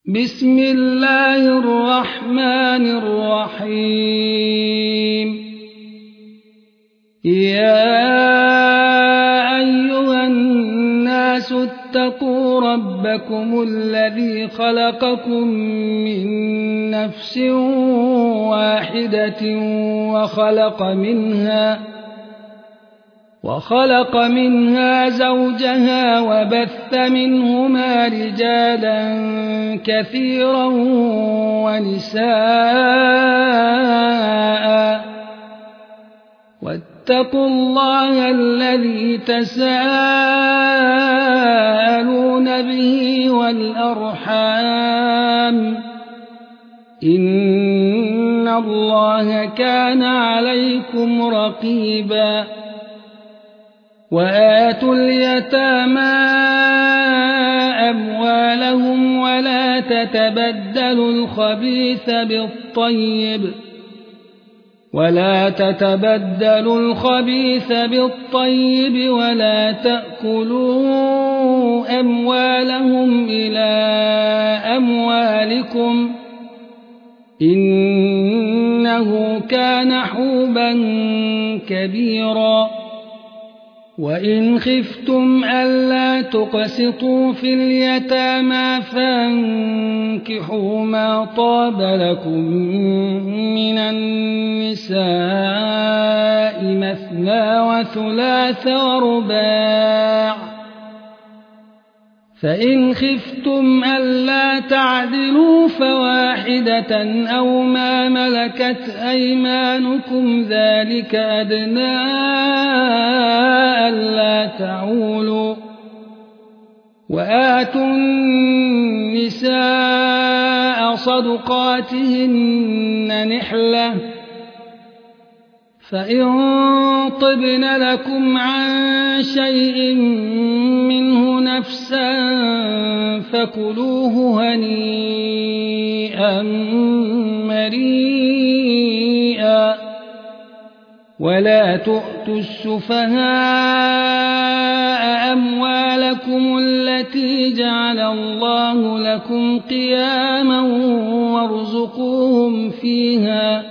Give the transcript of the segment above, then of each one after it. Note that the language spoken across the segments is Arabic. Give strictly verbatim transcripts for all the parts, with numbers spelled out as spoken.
بسم الله الرحمن الرحيم. يا أيها الناس اتقوا ربكم الذي خلقكم من نفس واحدة وخلق منها وخلق منها زوجها وبث منهما رجالا كثيرا ونساء واتقوا الله الذي تساءلون به والأرحام إن الله كان عليكم رقيبا. وآتوا اليتامى أموالهم ولا تتبدلوا الخبيث بالطيب ولا تتبدلوا الخبيث بالطيب ولا تأكلوا أموالهم إلى أموالكم إنه كان حوبا كبيرا. وإن خفتم ألا تقسطوا في اليتامى فانكحوا ما طاب لكم من النساء مثنى وثلاث ورباع، فإن خفتم ألا تعدلوا فواحدة أو ما ملكت أيمانكم ذلك أدنى ألا تعولوا. وآتوا النساء صدقاتهن نحلة، فإن طبن لكم عن شيء منه نفسا فكلوه هنيئا مريئا. ولا تؤتوا السفهاء أموالكم التي جعل الله لكم قياما وارزقوهم فيها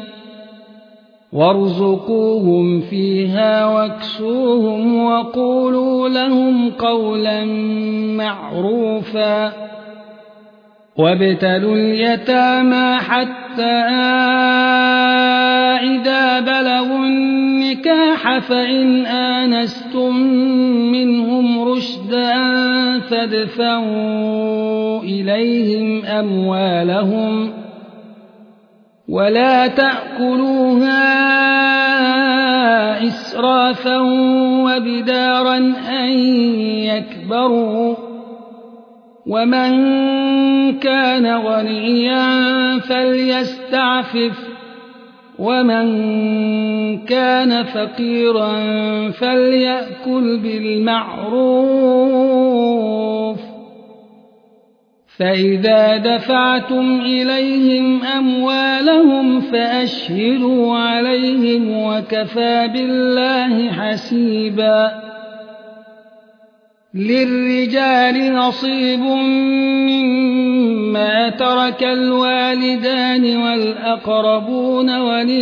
وارزقوهم فيها واكسوهم وقولوا لهم قولا معروفا. وابتلوا اليتامى حتى إذا بلغوا النكاح فإن آنستم منهم رشدا فادفعوا إليهم أموالهم ولا تأكلوها إسرافا وبدارا أن يكبروا. ومن كان غنيا فليستعفف ومن كان فقيرا فليأكل بالمعروف. فإذا دفعتم إليهم أموالهم فأشهدوا عليهم وكفى بالله حسيبا. للرجال نصيب مما ترك الوالدان والأقربون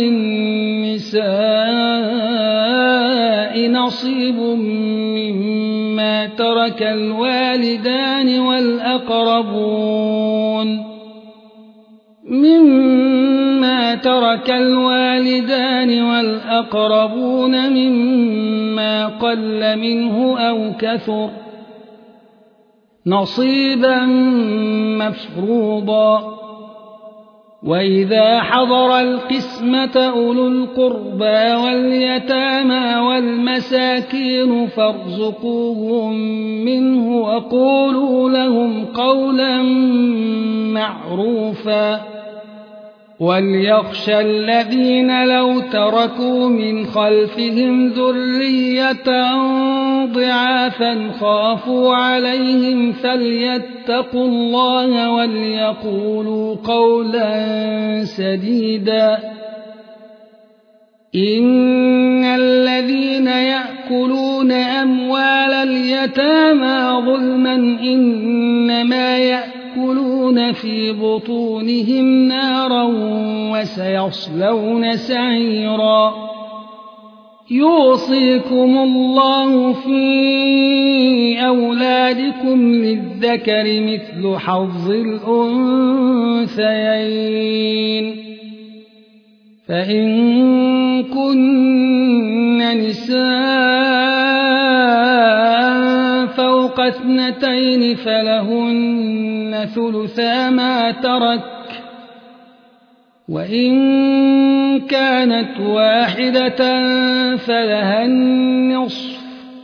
وللنساء نصيب مما ترك الوالدان والأقربون مما ترك الوالدان والأقربون مما قل منه أو كثر نصيبا مفروضا. وإذا حضر القسمة أولو القربى واليتامى والمساكين فارزقوهم منه وقولوا لهم قولا معروفا. وليخشى الذين لو تركوا من خلفهم ذرية ضعافا خافوا عليهم فليتقوا الله وليقولوا قولا سديدا. إن الذين يأكلون أموال اليتامى ظلما إنما يأكلون يأكلون في بطونهم نارا وسيصلون سعيرا يوصيكم الله في أولادكم للذكر مثل حظ الأنثيين فإن كن نساء فوق اثنتين فلهن ثلثا ما ترك وإن كانت واحدة فلها النصف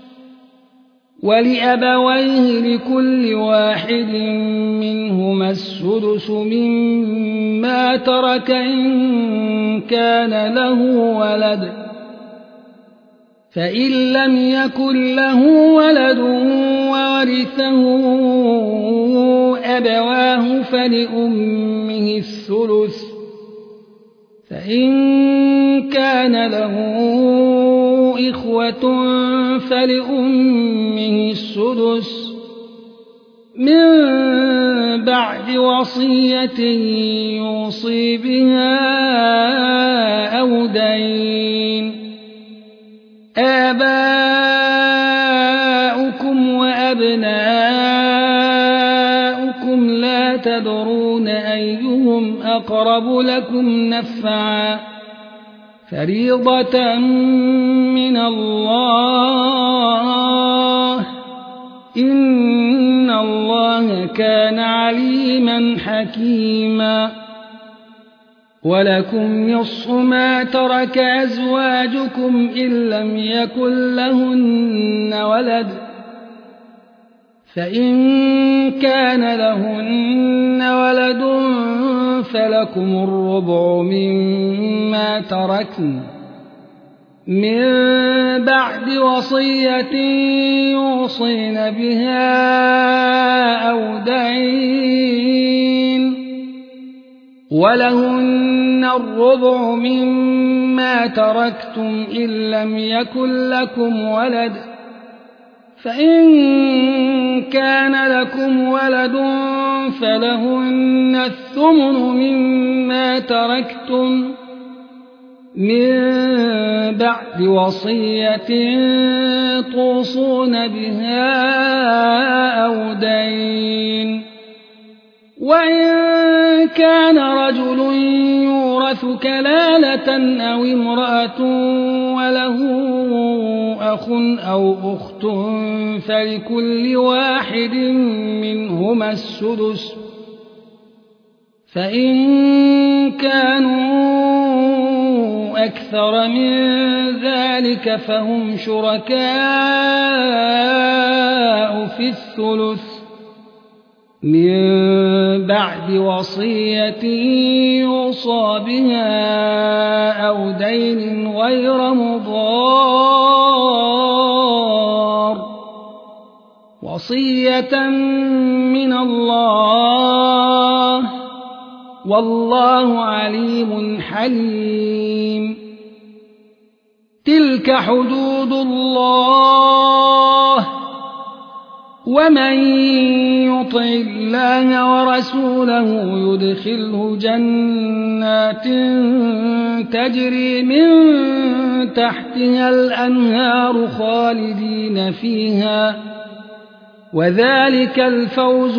ولأبويه لكل واحد منهما السدس مما ترك إن كان له ولد فإن لم يكن له ولد وورثه أبواه فلأمه الثلث فإن كان له إخوة فلأمه السدس من بعد وصية يوصي بها أو دين آباؤكم وأبناؤكم لا تدرون أيهم أقرب لكم نفعا فريضة من الله إن الله كان عليما حكيما ولكم نصف ما ترك أزواجكم إن لم يكن لهن ولد فإن كان لهن ولد فلكم الربع مما تركن من بعد وصية يوصين بها أو دين ولهن الربع مما تركتم إن لم يكن لكم ولد فإن كان لكم ولد فلهن الثمن مما تركتم من بعد وصية توصون بها أو دين وإن كان رجل يورث كلالة أو امرأة وله أخ أو أخت فلكل واحد منهما السدس فإن كانوا أكثر من ذلك فهم شركاء في الثلث من بعد وصية يوصى بها أو دين غير مضار وصية من الله والله عليم حليم تلك حدود الله ومن يطع الله ورسوله يدخله جنات تجري من تحتها الأنهار خالدين فيها وذلك الفوز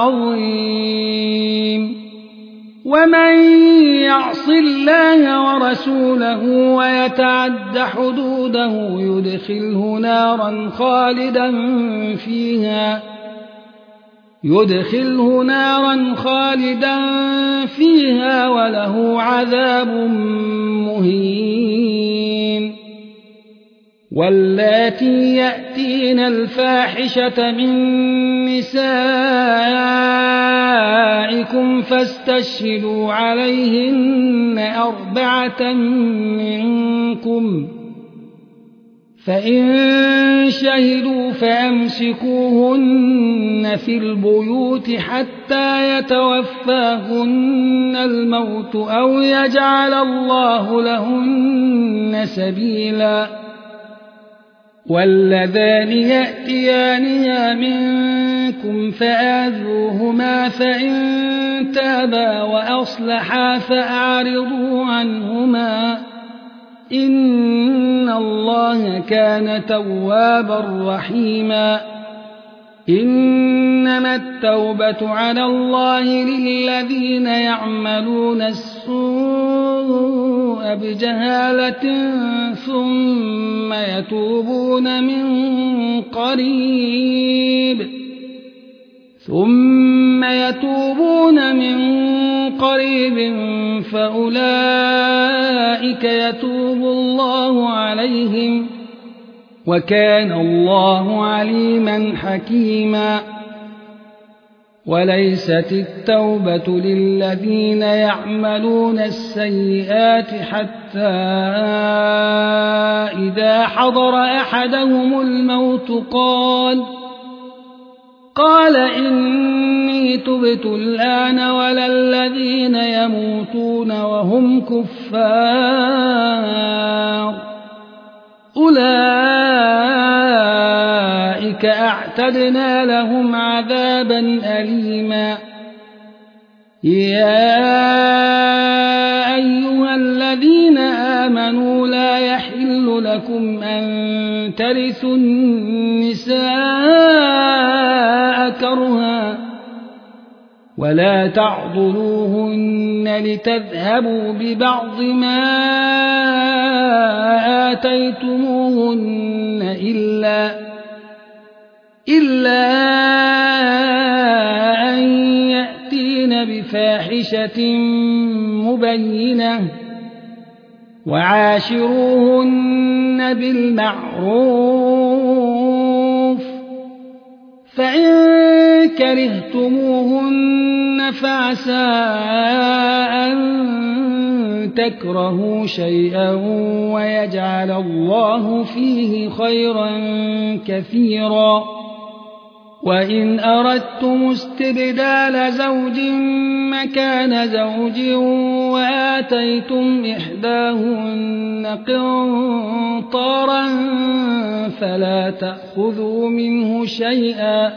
العظيم ومن يعص الله ورسوله ويتعد حدوده يدخله نارا خالدا فيها يدخله نارا خالدا فيها وله عذاب مهين واللاتي يأتين الفاحشة من نسائكم فاستشهدوا عليهن أربعة منكم فإن شهدوا فأمسكوهن في البيوت حتى يتوفاهن الموت أو يجعل الله لهن سبيلا واللذان يأتيانها منكم فآذوهما فإن تابا وأصلحا فأعرضوا عنهما إن الله كان توابا رحيما إنما التوبة على الله للذين يعملون السوء بجهالة ثم يتوبون من قريب ثم يتوبون من قريب فأولئك يتوب الله عليهم وكان الله عليما حكيما وليست التوبة للذين يعملون السيئات حتى إذا حضر أحدهم الموت قال قال إني تبت الآن ولا الذين يموتون وهم كفار أولئك أعتدنا لهم عذابا أليما يا أيها الذين آمنوا لا يحل لكم أن ترثوا النساء كرها ولا تعضلوهن لتذهبوا ببعض ما آتيتموهن إلا, إلا أن يأتين بفاحشة مبينة وعاشروهن بالمعروف فإن كرهتموهن فعسى أن تكرهوا شيئا ويجعل الله فيه خيرا كثيرا وإن أردتم استبدال زوج مكان زوج وآتيتم إحداهن قنطارا فلا تأخذوا منه شيئا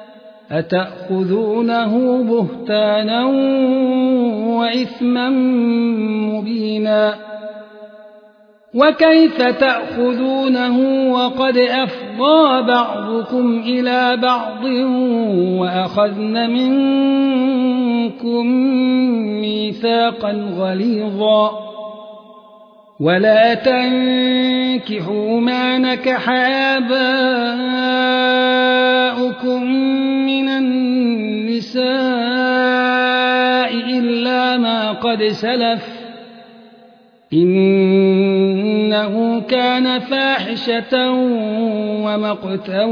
أتأخذونه بهتانا وإثما مبينا وكيف تأخذونه وقد أفضى بعضكم إلى بعض وأخذن منكم ميثاقا غليظا ولا تنكحوا ما نكح آباؤكم من النساء إلا ما قد سلف إنه كان فاحشة ومقتا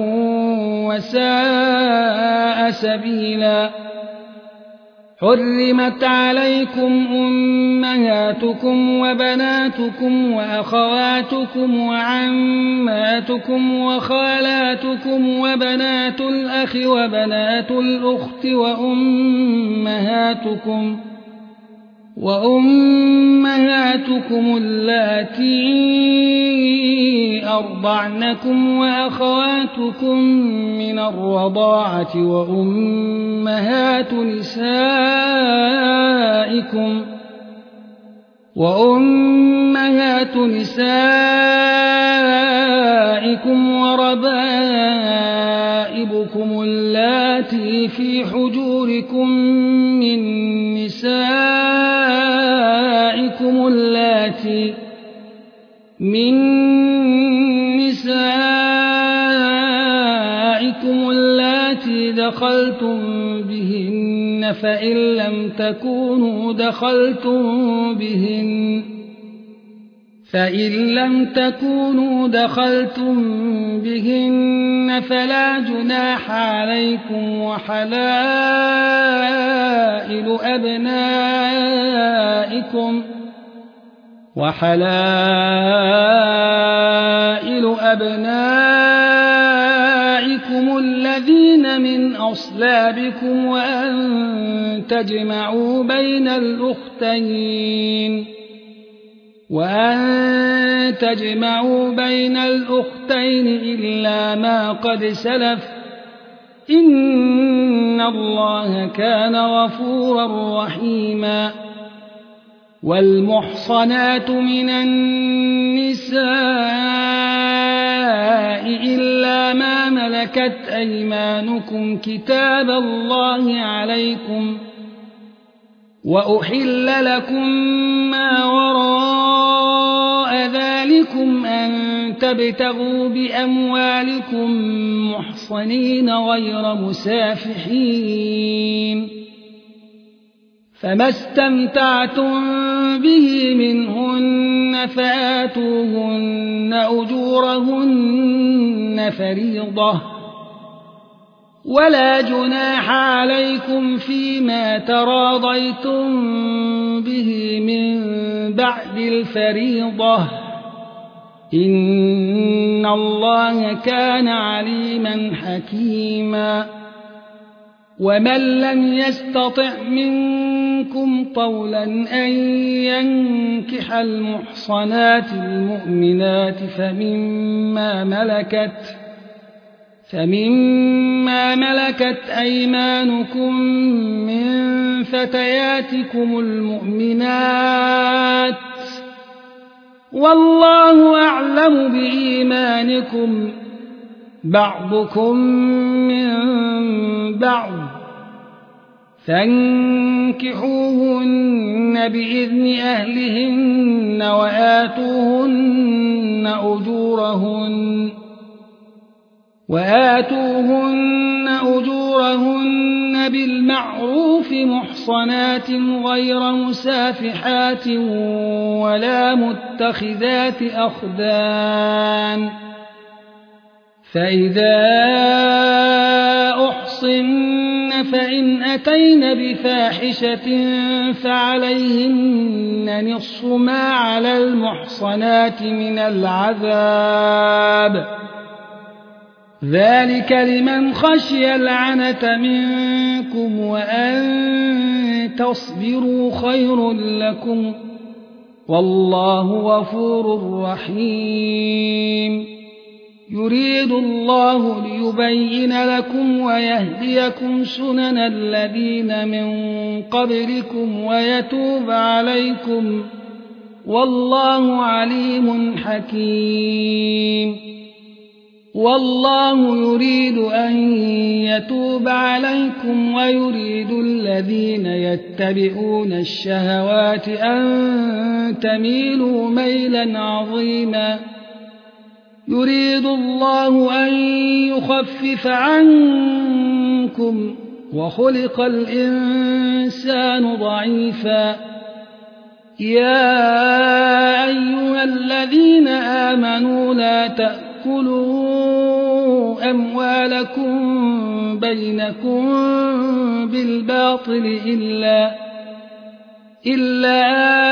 وساء سبيلا حرمت عليكم أمهاتكم وبناتكم وأخواتكم وعماتكم وخالاتكم وبنات الأخ وبنات الأخت وأمهاتكم وأمهاتكم اللاتي أرضعنكم وأخواتكم من الرضاعة وأمهات نسائكم وأمهات نسائكم وربائبكم اللاتي في حجوركم من نسائكم اللاتي من نسائكم اللاتي دخلتم بهن فإن لم تكونوا دخلتم بهن فإن لم تكونوا دخلتم بهن فلا جناح عليكم وحلائل أبنائكم وحلائل أبنائكم الذين من أصلابكم وأن تجمعوا بين الأختين وأن تجمعوا بين الأختين إلا ما قد سلف إن الله كان غفورا رحيما. والمحصنات من النساء إلا ما ملكت أيمانكم كتاب الله عليكم وأحل لكم ما وراء ذلكم أن تبتغوا بأموالكم محصنين غير مسافحين فما استمتعتم به منهن فآتوهن أجورهن فريضة ولا جناح عليكم فيما تراضيتم به من بعد الفريضة إن الله كان عليما حكيما. ومن لم يستطع منكم طولا أن ينكح المحصنات المؤمنات فمما ملكت فمما ملكت أيمانكم من فتياتكم المؤمنات والله أعلم بإيمانكم بعضكم من بعض فانكحوهن بإذن أهلهن وآتوهن أجورهن وآتوهن أجورهن بالمعروف محصنات غير مسافحات ولا متخذات أخدان فإذا أحصن فإن أتين بفاحشة فعليهن نصف ما على المحصنات من العذاب ذلك لمن خشي العنة منكم وأن تصبروا خير لكم والله غفور رحيم. يريد الله ليبين لكم ويهديكم سنن الذين من قبلكم ويتوب عليكم والله عليم حكيم. والله يريد أن يتوب عليكم ويريد الذين يتبعون الشهوات أن تميلوا ميلا عظيما. يريد الله أن يخفف عنكم وخلق الإنسان ضعيفا. يا أيها الذين آمنوا لا تأكلوا أموالكم بينكم بالباطل إلا إلا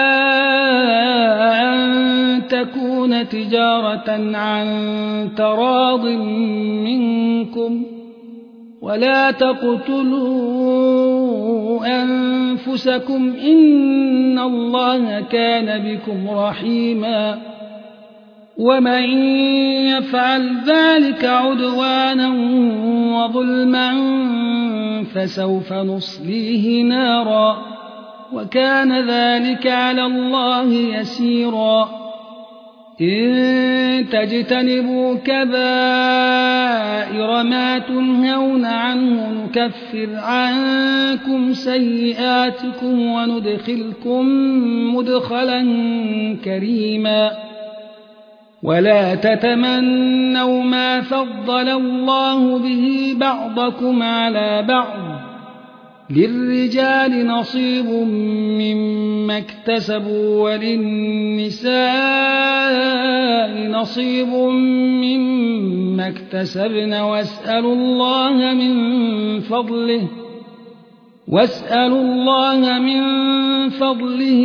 أن تكون تجارة عن تراض منكم ولا تقتلوا أنفسكم إن الله كان بكم رحيما. ومن يفعل ذلك عدوانا وظلما فسوف نصليه نارا وكان ذلك على الله يسيرا. إن تجتنبوا كبائر ما تنهون عنه نكفر عنكم سيئاتكم وندخلكم مدخلا كريما. ولا تتمنوا ما فضل الله به بعضكم على بعض للرجال نصيب مما اكتسبوا وللنساء نصيب مما اكتسبن واسألوا الله من فضله واسألوا الله من فضله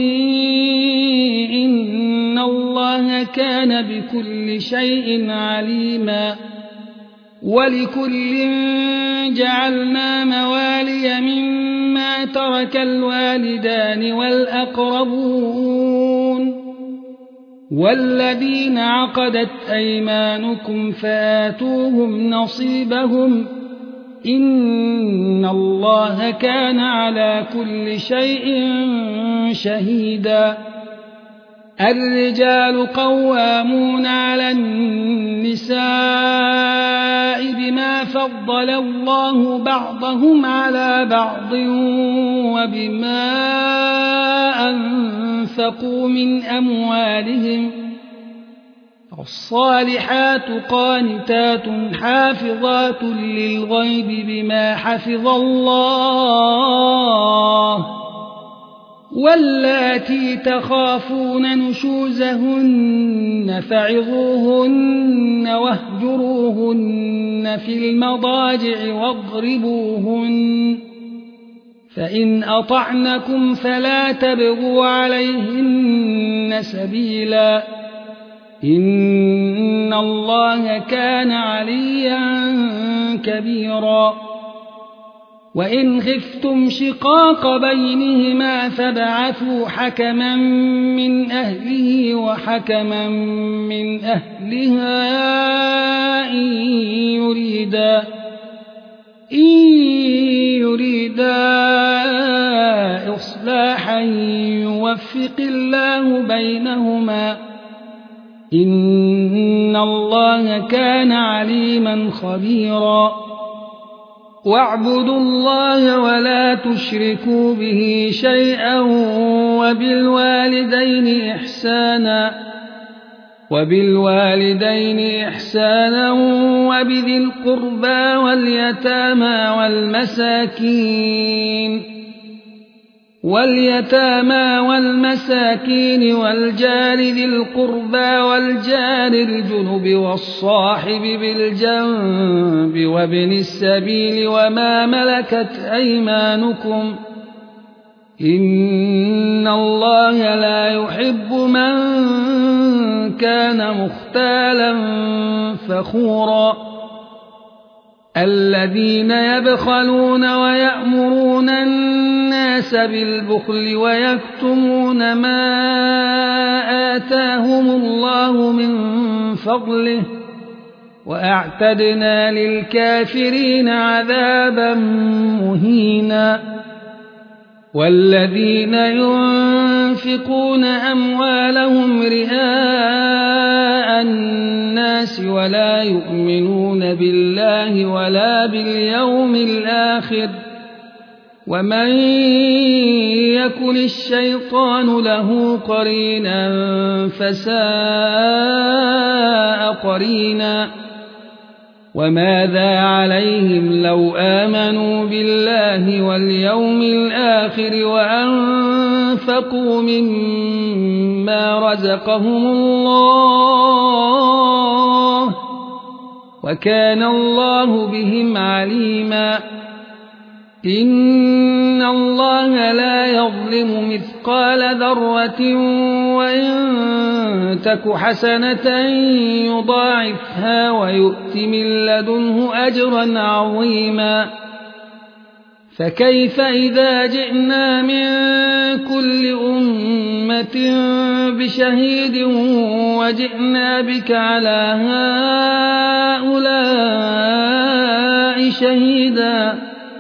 إن الله كان بكل شيء عليما. ولكل جعلنا موالي مما ترك الوالدان والأقربون والذين عقدت أيمانكم فآتوهم نصيبهم إن الله كان على كل شيء شهيدا. الرجال قوامون على النساء بما فضل الله بعضهم على بعض وبما أنفقوا من أموالهم. الصالحات قانتات حافظات للغيب بما حفظ الله. واللاتي تخافون نشوزهن فعظوهن واهجروهن في المضاجع واضربوهن فإن أطعنكم فلا تبغوا عليهن سبيلا إن الله كان عليا كبيرا. وإن خفتم شقاق بينهما فابعثوا حكما من أهله وحكما من أهلها إن يريدا إن يريدا إصلاحا يوفق الله بينهما إن الله كان عليما خبيرا. واعبدوا الله ولا تشركوا به شيئا وبالوالدين إحسانا وبالوالدين إحسانا وبذي القربى واليتامى والمساكين واليتامى والمساكين والجار ذي القربى والجار الجنب والصاحب بالجنب وابن السبيل وما ملكت أيمانكم إن الله لا يحب من كان مختالا فخورا. الذين يبخلون ويأمرون الناس بالبخل ويكتمون ما آتاهم الله من فضله وأعتدنا للكافرين عذابا مهينا. والذين ينفقون أموالهم رئاء الناس ولا يؤمنون بالله ولا باليوم الآخر ومن يكن الشيطان له قرينا فساء قرينا. وماذا عليهم لو آمنوا بالله واليوم الآخر وأنفقوا مما رزقهم الله وكان الله بهم عليما. إن الله لا يظلم مثقال ذرة وإن تك حسنة يضاعفها ويؤت من لدنه أجرا عظيما. فكيف إذا جئنا من كل أمة بشهيد وجئنا بك على هؤلاء شهيدا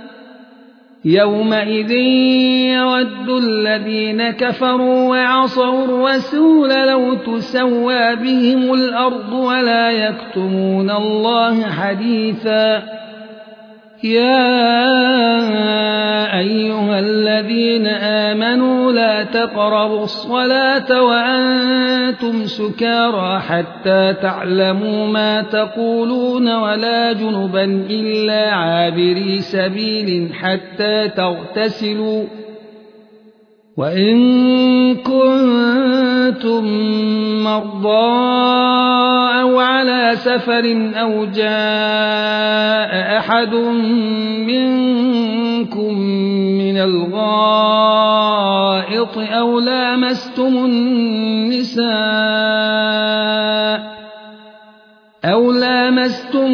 يومئذ يود الذين كفروا وعصوا الرسول لو تسوى بهم الأرض ولا يكتمون الله حديثا. يا أيها الذين آمنوا لا تقربوا الصلاة وأنتم سكارى حتى تعلموا ما تقولون ولا جنبا إلا عابري سبيل حتى تغتسلوا وإن كنتم مرضى أو على سفر أو جاء أحد منكم من الغائط أو لامستم النساء أو لامستم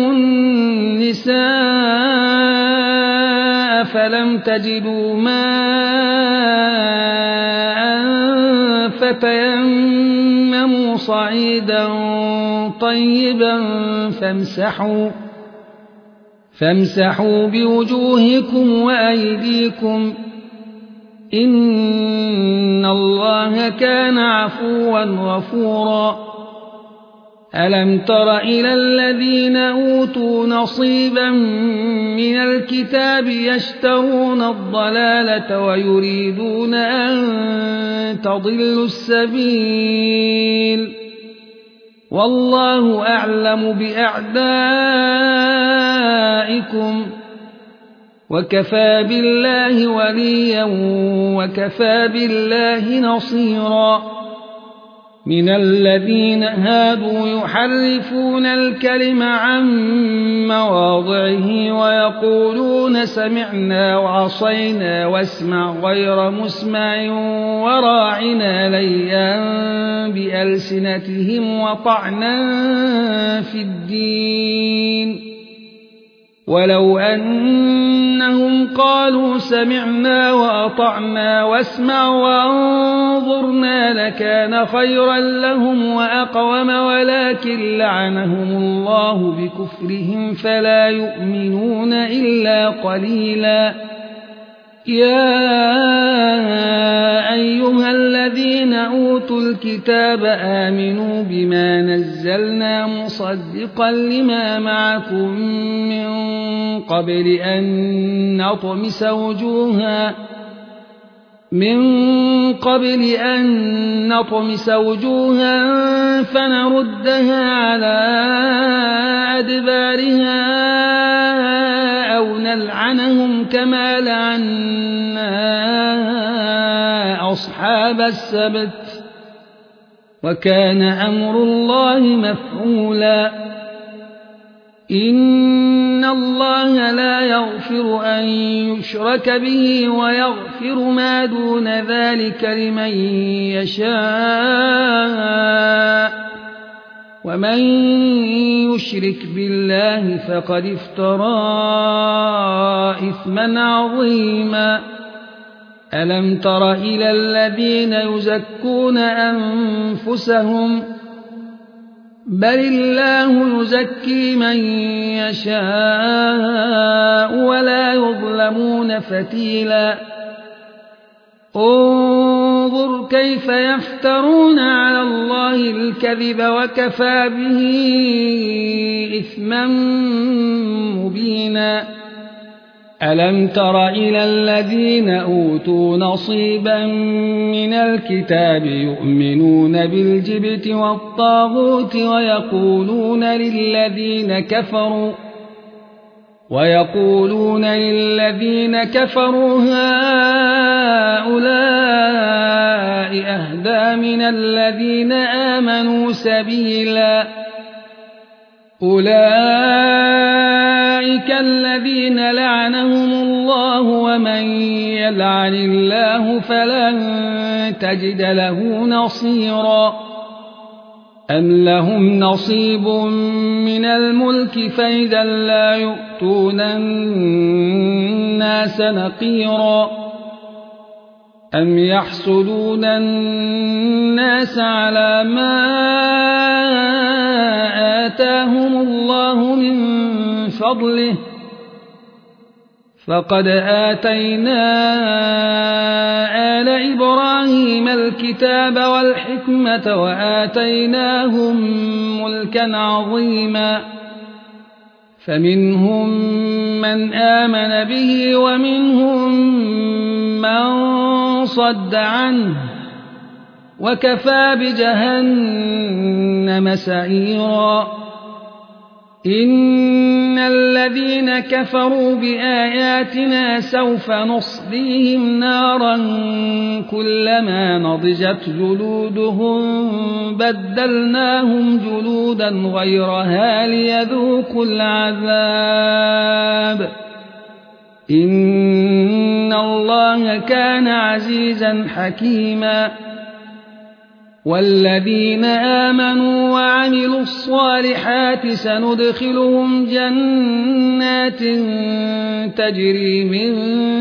النساء فلم تجدوا ماء فتيمموا منه صعيدا طيبا فامسحوا, فامسحوا بوجوهكم وأيديكم إن الله كان عفوا غفورا. ألم تر إلى الذين أوتوا نصيبا من الكتاب يشترون الضلالة ويريدون أن تضلوا السبيل والله أعلم بأعدائكم وكفى بالله وليا وكفى بالله نصيرا. من الذين هادوا يحرفون الكلم عن مواضعه ويقولون سمعنا وعصينا واسمع غير مسمع وراعنا ليا بألسنتهم وطعنا في الدين ولو أنهم قالوا سمعنا وأطعنا واسمع وانظرنا لكان خيرا لهم وأقوم ولكن لعنهم الله بكفرهم فلا يؤمنون إلا قليلا. يا أيها الذين أوتوا الكتاب آمنوا بما نزلنا مصدقا لما معكم من قبل أن نطمس وجوها من قبل أن نطمس وجوها فنردها على أدبارها أو نلعنهم كما لعنا أصحاب السبت وكان أمر الله مفعولا. إن الله لا يغفر أن يشرك به ويغفر ما دون ذلك لمن يشاء ومن يشرك بالله فقد افترى إثما عظيما. ألم تر إلى الذين يزكون أنفسهم بل الله يزكي من يشاء ولا يظلمون فتيلا. انظر كيف يفترون على الله الكذب وكفى به إثما مبينا. ألم تر إلى الذين أوتوا نصيبا من الكتاب يؤمنون بالجبت والطاغوت ويقولون للذين كفروا ويقولون للذين كفروا هؤلاء أهدى من الذين آمنوا سبيلا. أولئك الذين لعنهم الله ومن يلعن الله فلن تجد له نصيرا. أم لهم نصيب من الملك فإذا لا يؤتون الناس نقيرا. أم يحسدون الناس على ما آتاهم الله من فضله فقد آتينا آل إبراهيم الكتاب والحكمة وآتيناهم ملكا عظيما. فمنهم من آمن به ومنهم من صد عنه وكفى بجهنم سعيرا. إن الذين كفروا بآياتنا سوف نصليهم نارا كلما نضجت جلودهم بدلناهم جلودا غيرها ليذوقوا العذاب إن الله كان عزيزا حكيما. والذين آمنوا وعملوا الصالحات سندخلهم جنات تجري من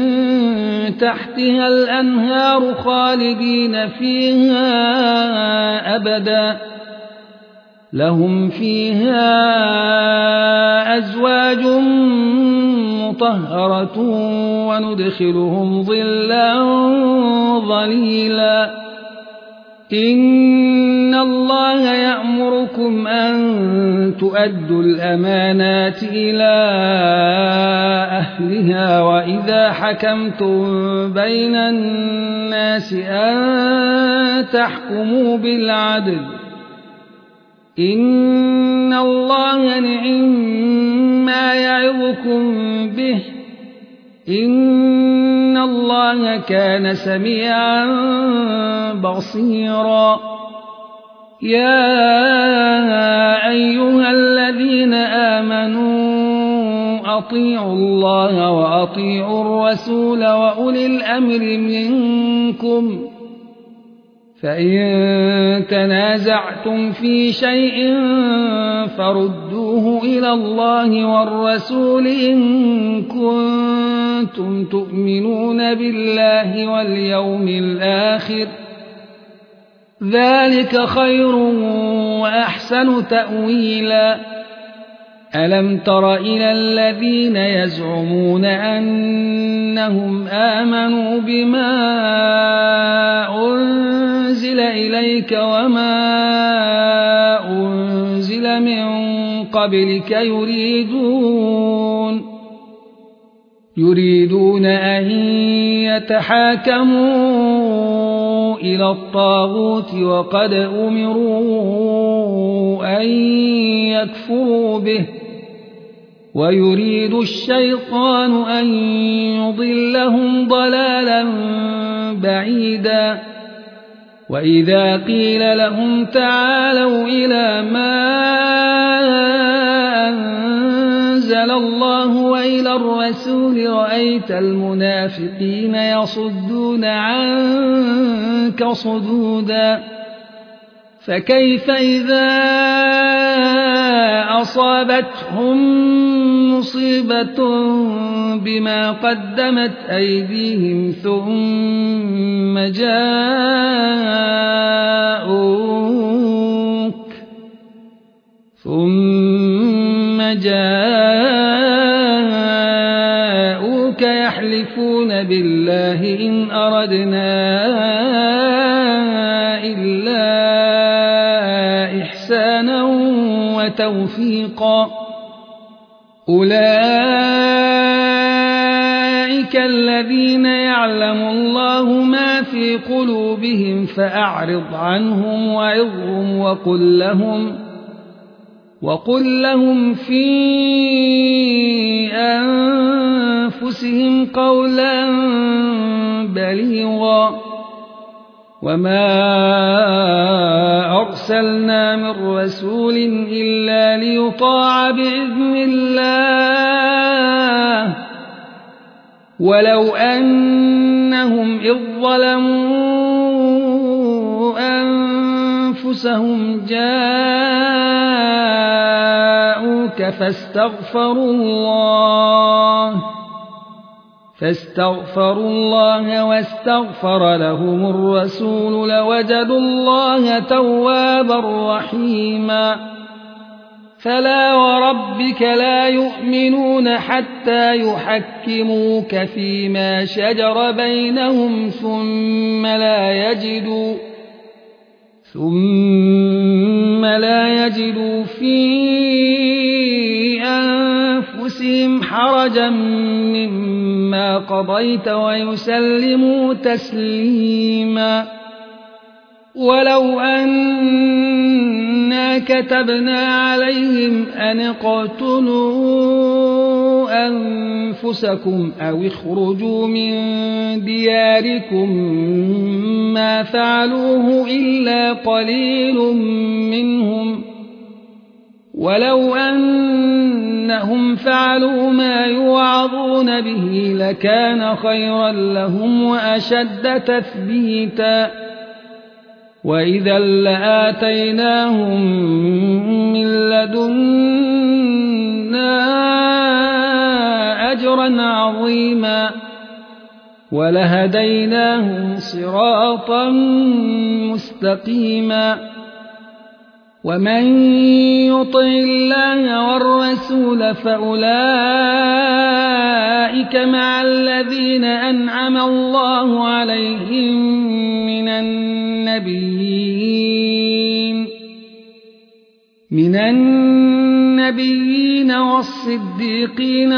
تحتها الأنهار خالدين فيها أبدا لهم فيها أزواج مطهرة وندخلهم ظلا ظليلا إن الله يأمركم أن تؤدوا الأمانات إلى أهلها وإذا حكمتم بين الناس أن تحكموا بالعدل إن الله نعم يعظكم به إن الله كان سميعا بصيرا يا أيها الذين آمنوا أطيعوا الله وأطيعوا الرسول وأولي الأمر منكم فإن تنازعتم في شيء فردوه إلى الله والرسول إن كنتم تؤمنون بالله واليوم الآخر ذلك خير وأحسن تأويلا ألم تر إلى الذين يزعمون أنهم آمنوا بما أنزل إليك وما أنزل من قبلك يريدون يريدون أن يتحاكموا إلى الطاغوت وقد أمروا أن يكفروا به ويريد الشيطان أن يضلهم ضلالا بعيدا وإذا قيل لهم تعالوا إلى ما أنزل الله وإلى الرسول رأيت المنافقين يصدون عنك صدودا فكيف إذا أصابتهم مصيبة بما قدمت أيديهم ثم جاءوك ثم جاءوك يحلفون بالله إن أردنا إلا إحسانا وتوفيقا أولئك الذين يعلم الله ما في قلوبهم فأعرض عنهم وعظهم وقل لهم وقل لهم في أنفسهم قولا بليغا وما أرسلنا من رسول إلا ليطاع بإذن الله ولو أنهم إذ ظلموا أنفسهم جاءوك فاستغفروا الله فاستغفروا الله واستغفر لهم الرسول لوجدوا الله توابا رحيما فلا وربك لا يؤمنون حتى يحكموك فيما شجر بينهم ثم لا يجدوا ثم لا يجدوا في أنفسهم حرجا مما قضيت ويسلموا تسليما ولو أنا كتبنا عليهم أن اقتلوا أنفسكم أو اخرجوا من دياركم ما فعلوه إلا قليل منهم ولو أنهم فعلوا ما يوعظون به لكان خيرا لهم وأشد تثبيتا وإذا لآتيناهم من لدنا أجرا عظيما ولهديناهم صراطا مستقيما ومن يطع الله والرسول فأولئك مع الذين أنعم الله عليهم من النبيين من النبيين والصديقين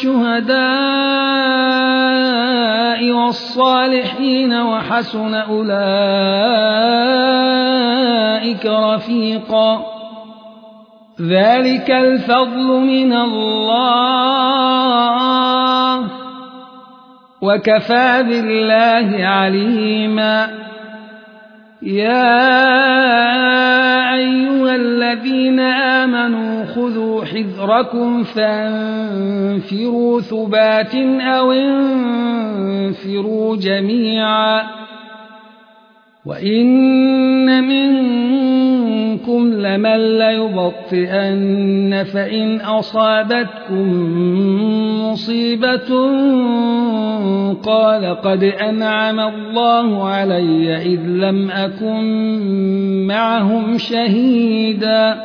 والشهداء والصالحين وحسن أولئك رفيقا ذلك الفضل من الله وكفى بالله عليما يا أيها الذين آمنوا خذوا حذركم فانفروا ثبات أو انفروا جميعا وإن منكم لمن ليبطئن فإن أصابتكم مصيبة قال قد أنعم الله علي إذ لم أكن معهم شهيدا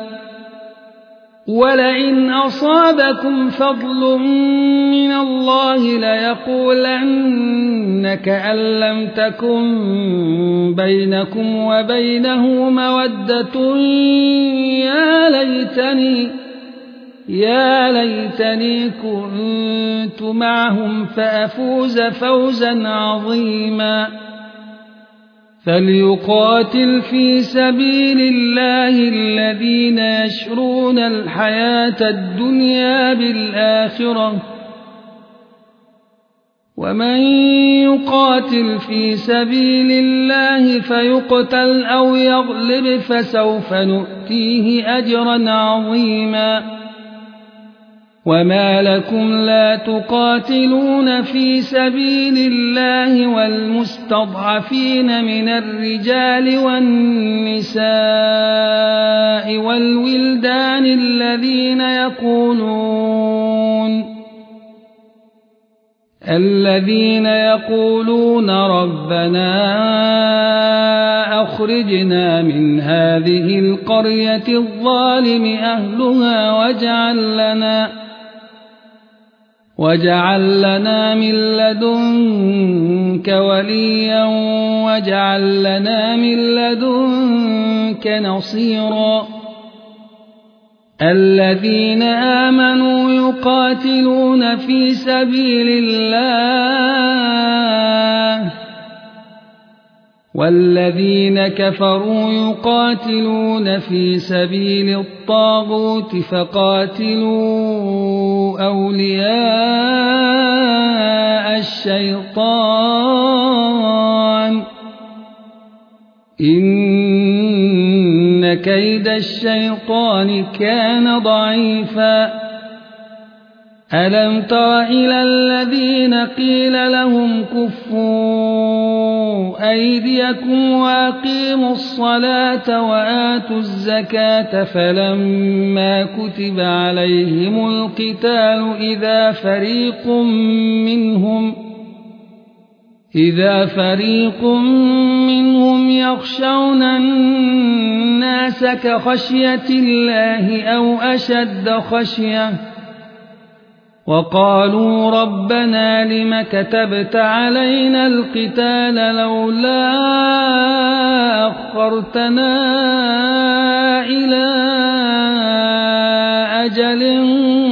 ولئن أصابكم فضل من الله ليقولن كأن لم تكن بينكم وبينه مودة يا ليتني يا ليتني كنت معهم فأفوز فوزا عظيما فليقاتل في سبيل الله الذين يشرون الحياة الدنيا بالآخرة ومن يقاتل في سبيل الله فيقتل أو يغلب فسوف نؤتيه أجرا عظيما وما لكم لا تقاتلون في سبيل الله والمستضعفين من الرجال والنساء والولدان الذين يقولون الذين يقولون ربنا أخرجنا من هذه القرية الظالم أهلها واجعل لنا واجعل لنا من لدنك وليا واجعل لنا من لدنك نصيرا الذين آمنوا يقاتلون في سبيل الله والذين كفروا يقاتلون في سبيل الطاغوت فقاتلوا أولياء الشيطان إن كيد الشيطان كان ضعيفا ألم تر إلى الذين قيل لهم كفوا أيديكم وأقيموا الصلاة وآتوا الزكاة فلما كتب عليهم القتال إذا فريق منهم إذا فريق منهم يخشون الناس كخشية الله أو أشد خشية وقالوا ربنا لم كتبت علينا القتال لولا أخرتنا إلى أجل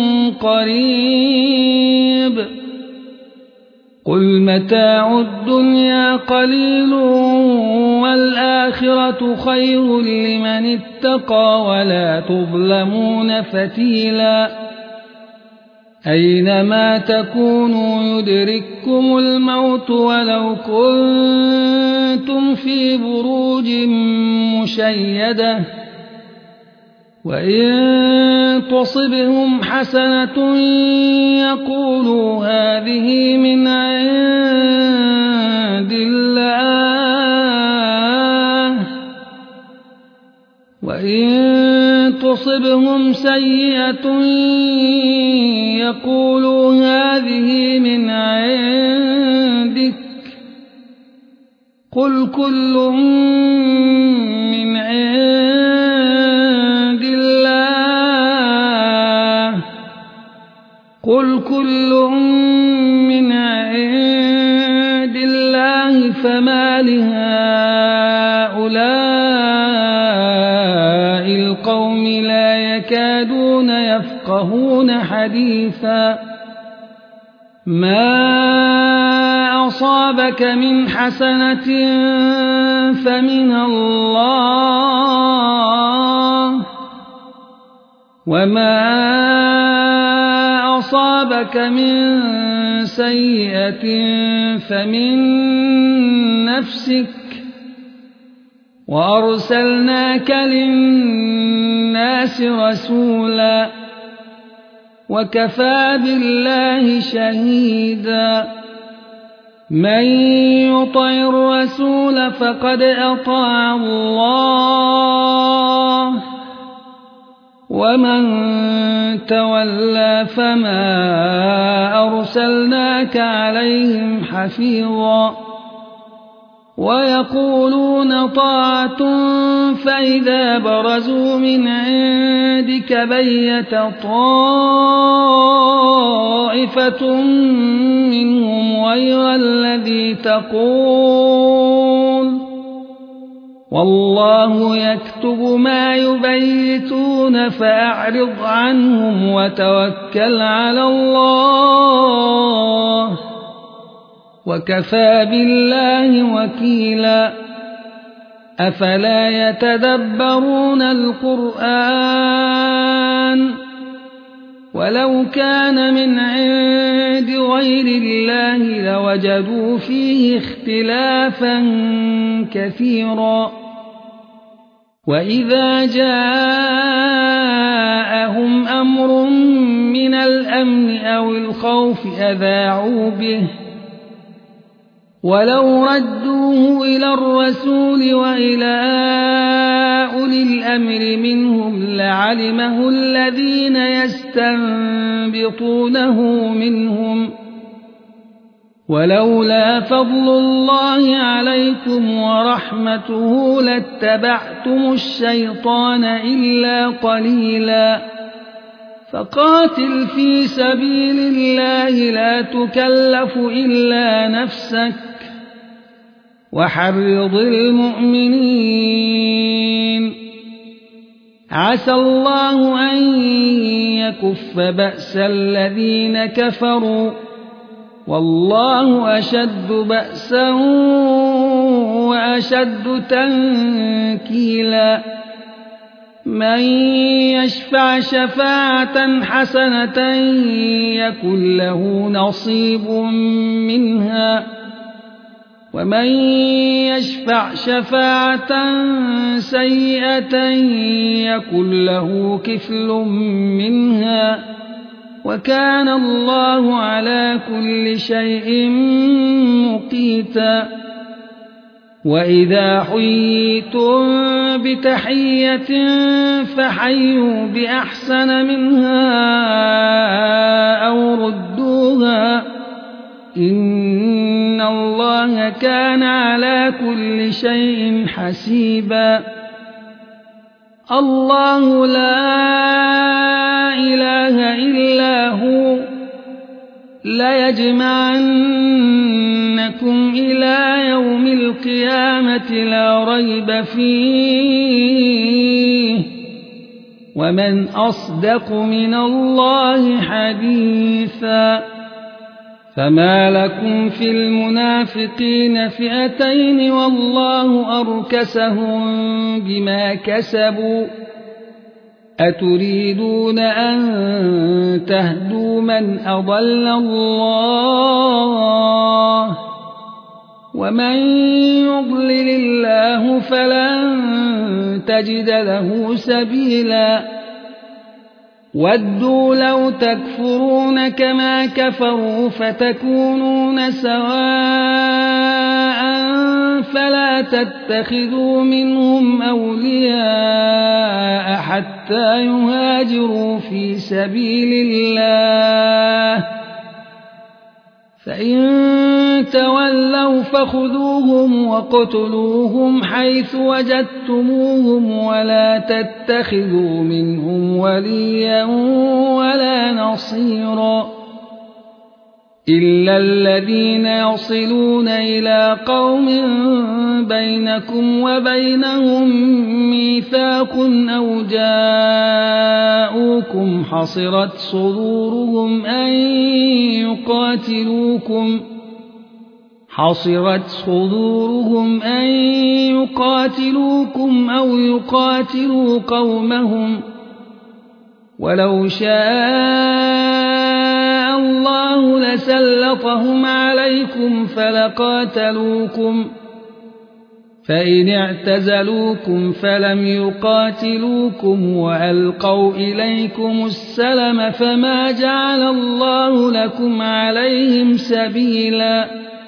قريب قل متاع الدنيا قليل والآخرة خير لمن اتقى ولا تظلمون فتيلا أينما تكونوا يدرككم الموت ولو كنتم في بروج مشيدة وإن تصبهم حسنة يقولوا هذه من عند الله وإن تصبهم سيئة يقولوا هذه من عندك قل كل من عند الله قل كل من عند الله فما لهؤلاء القوم لا يكادون يفقهون حديثا ما أصابك من حسنة فمن الله وما أصابك من سيئة فمن نفسك وأرسلناك للناس رسولا وكفى بالله شهيدا من يطع الرسول فقد أطاع الله ومن تولى فما أرسلناك عليهم حفيظا ويقولون طاعة فإذا برزوا من عندك بيت طائفة منهم غير الذي تقول والله يكتب ما يبيتون فأعرض عنهم وتوكل على الله وكفى بالله وكيلا أفلا يتدبرون القرآن ولو كان من عند غير الله لوجدوا فيه اختلافا كثيرا وإذا جاءهم أمر من الأمن أو الخوف أذاعوا به ولو ردوه إلى الرسول وإلى أولي الأمر منهم لعلمه الذين يستنبطونه منهم ولولا فضل الله عليكم ورحمته لاتبعتم الشيطان إلا قليلا فقاتل في سبيل الله لا تكلف إلا نفسك وحرض المؤمنين عسى الله أن يكف بأس الذين كفروا والله أشد بأسا وأشد تنكيلا من يشفع شفاعة حسنة يكن له نصيب منها ومن يشفع شفاعة سيئة يكن له كفل منها وكان الله على كل شيء مقيتا وإذا حييتم بتحية فحيوا بأحسن منها أو ردوها إن الله كان على كل شيء حسيبا الله لا إله إلا هو ليجمعنكم إلى يوم القيامة لا ريب فيه ومن أصدق من الله حديثا فما لكم في المنافقين فئتين والله أركسهم بما كسبوا أتريدون أن تهدوا من أضل الله ومن يضلل الله فلن تجد له سبيلا ودوا لو تكفرون كما كفروا فتكونون سواء فلا تتخذوا منهم أولياء حتى يهاجروا في سبيل الله فإن تولوا فخذوهم وقتلوهم حيث وجدتموهم ولا تتخذوا منهم وليا ولا نصيرا إلا الذين يصلون إلى قوم بينكم وبينهم ميثاق أو جاءوكم حصرت صدورهم أن يقاتلوكم حصرت صدورهم أن يقاتلوكم أو يقاتلوا قومهم ولو شاء الله لسلطهم عليكم فلقاتلوكم فإن اعتزلوكم فلم يقاتلوكم وألقوا إليكم السلم فما جعل الله لكم عليهم سبيلا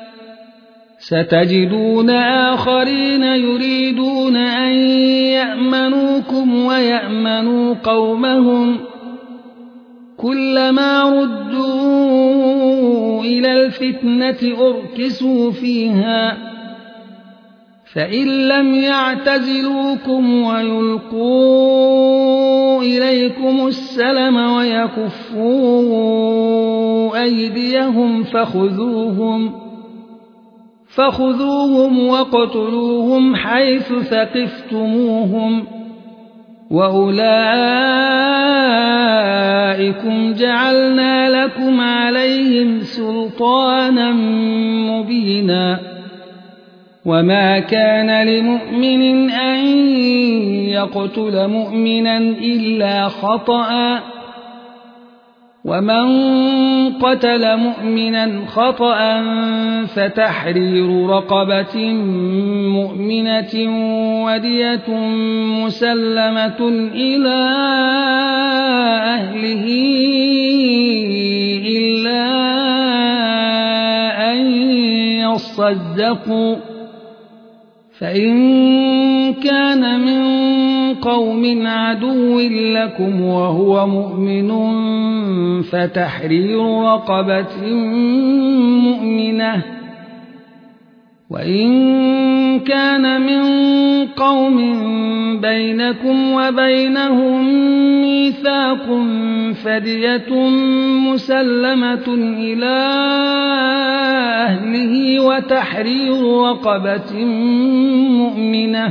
ستجدون آخرين يريدون أن يأمنوكم ويأمنوا قومهم كلما ردوا إلى الفتنة أركسوا فيها فإن لم يعتزلوكم ويلقوا إليكم السلم ويكفوا أيديهم فخذوهم فخذوهم وقتلوهم حيث ثقفتموهم وأولئكم جعلنا لكم عليهم سلطانا مبينا وما كان لمؤمن أن يقتل مؤمنا إلا خطأ ومن قتل مؤمنا خطأ فتحرير رقبة مؤمنة ودية مسلمة إلى أهله إلا أن يصدقوا فإن كان من قوم عدو لكم وهو مؤمن فتحرير رقبة مؤمنة وإن كان من قوم بينكم وبينهم ميثاق فدية مسلمة إلى أهله وتحرير رقبة مؤمنة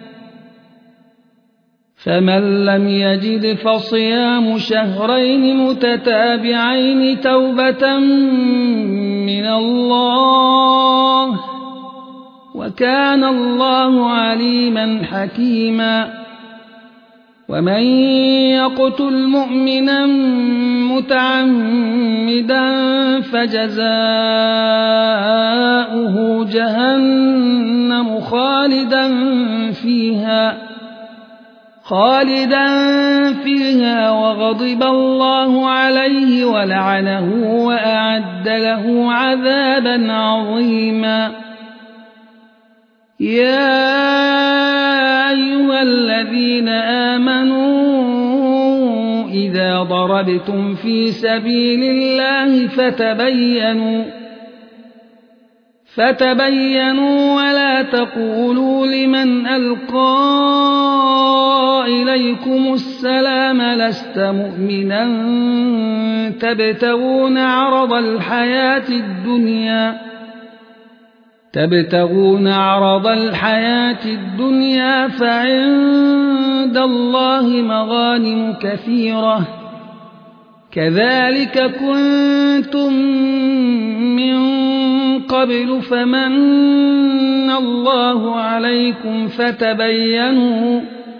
فمن لم يجد فصيام شهرين متتابعين توبة من الله وكان الله عليما حكيما ومن يقتل مؤمنا متعمدا فجزاؤه جهنم خالدا فيها خالدا فيها وغضب الله عليه ولعنه وأعد له عذابا عظيما يا أيها الذين آمنوا إذا ضربتم في سبيل الله فتبينوا فتبينوا ولا تقولوا لمن ألقى إليكم السلام لست مؤمنا تبتغون عرض الحياة الدنيا تبتغون عرض الحياة الدنيا فعند الله مغانم كثيرة كذلك كنتم من قبل فمن الله عليكم فتبينوا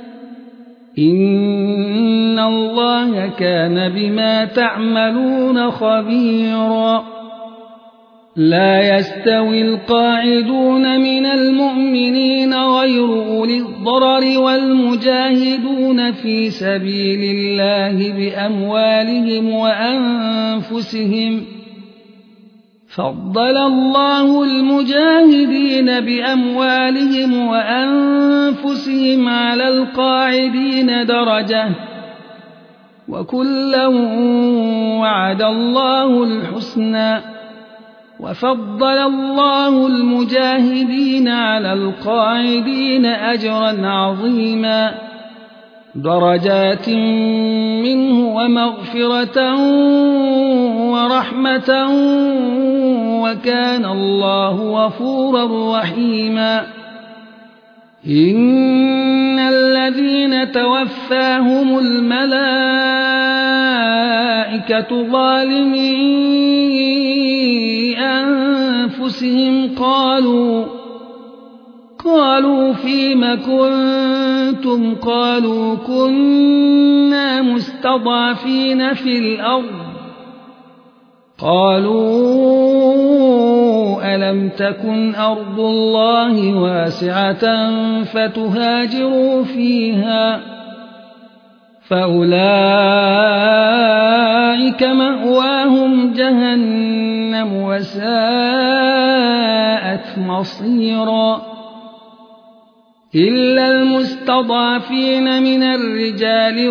إن الله كان بما تعملون خبيرا لا يستوي القاعدون من المؤمنين غير غير أولي الضرر والمجاهدون في سبيل الله بأموالهم وأنفسهم فضل الله المجاهدين بأموالهم وأنفسهم على القاعدين درجة وكلا وعد الله الحسنى وفضل الله المجاهدين على القاعدين أجرا عظيما درجات منه ومغفرة ورحمة وكان الله غفورا رحيما إن الذين توفاهم الملائكة ظالمي أنفسهم قالوا قالوا فيم كنتم قالوا كنا مستضعفين في الأرض قالوا ألم تكن أرض الله واسعة فتهاجروا فيها فأولئك مأواهم جهنم وساءت مصيرا إلا المستضعفين من الرجال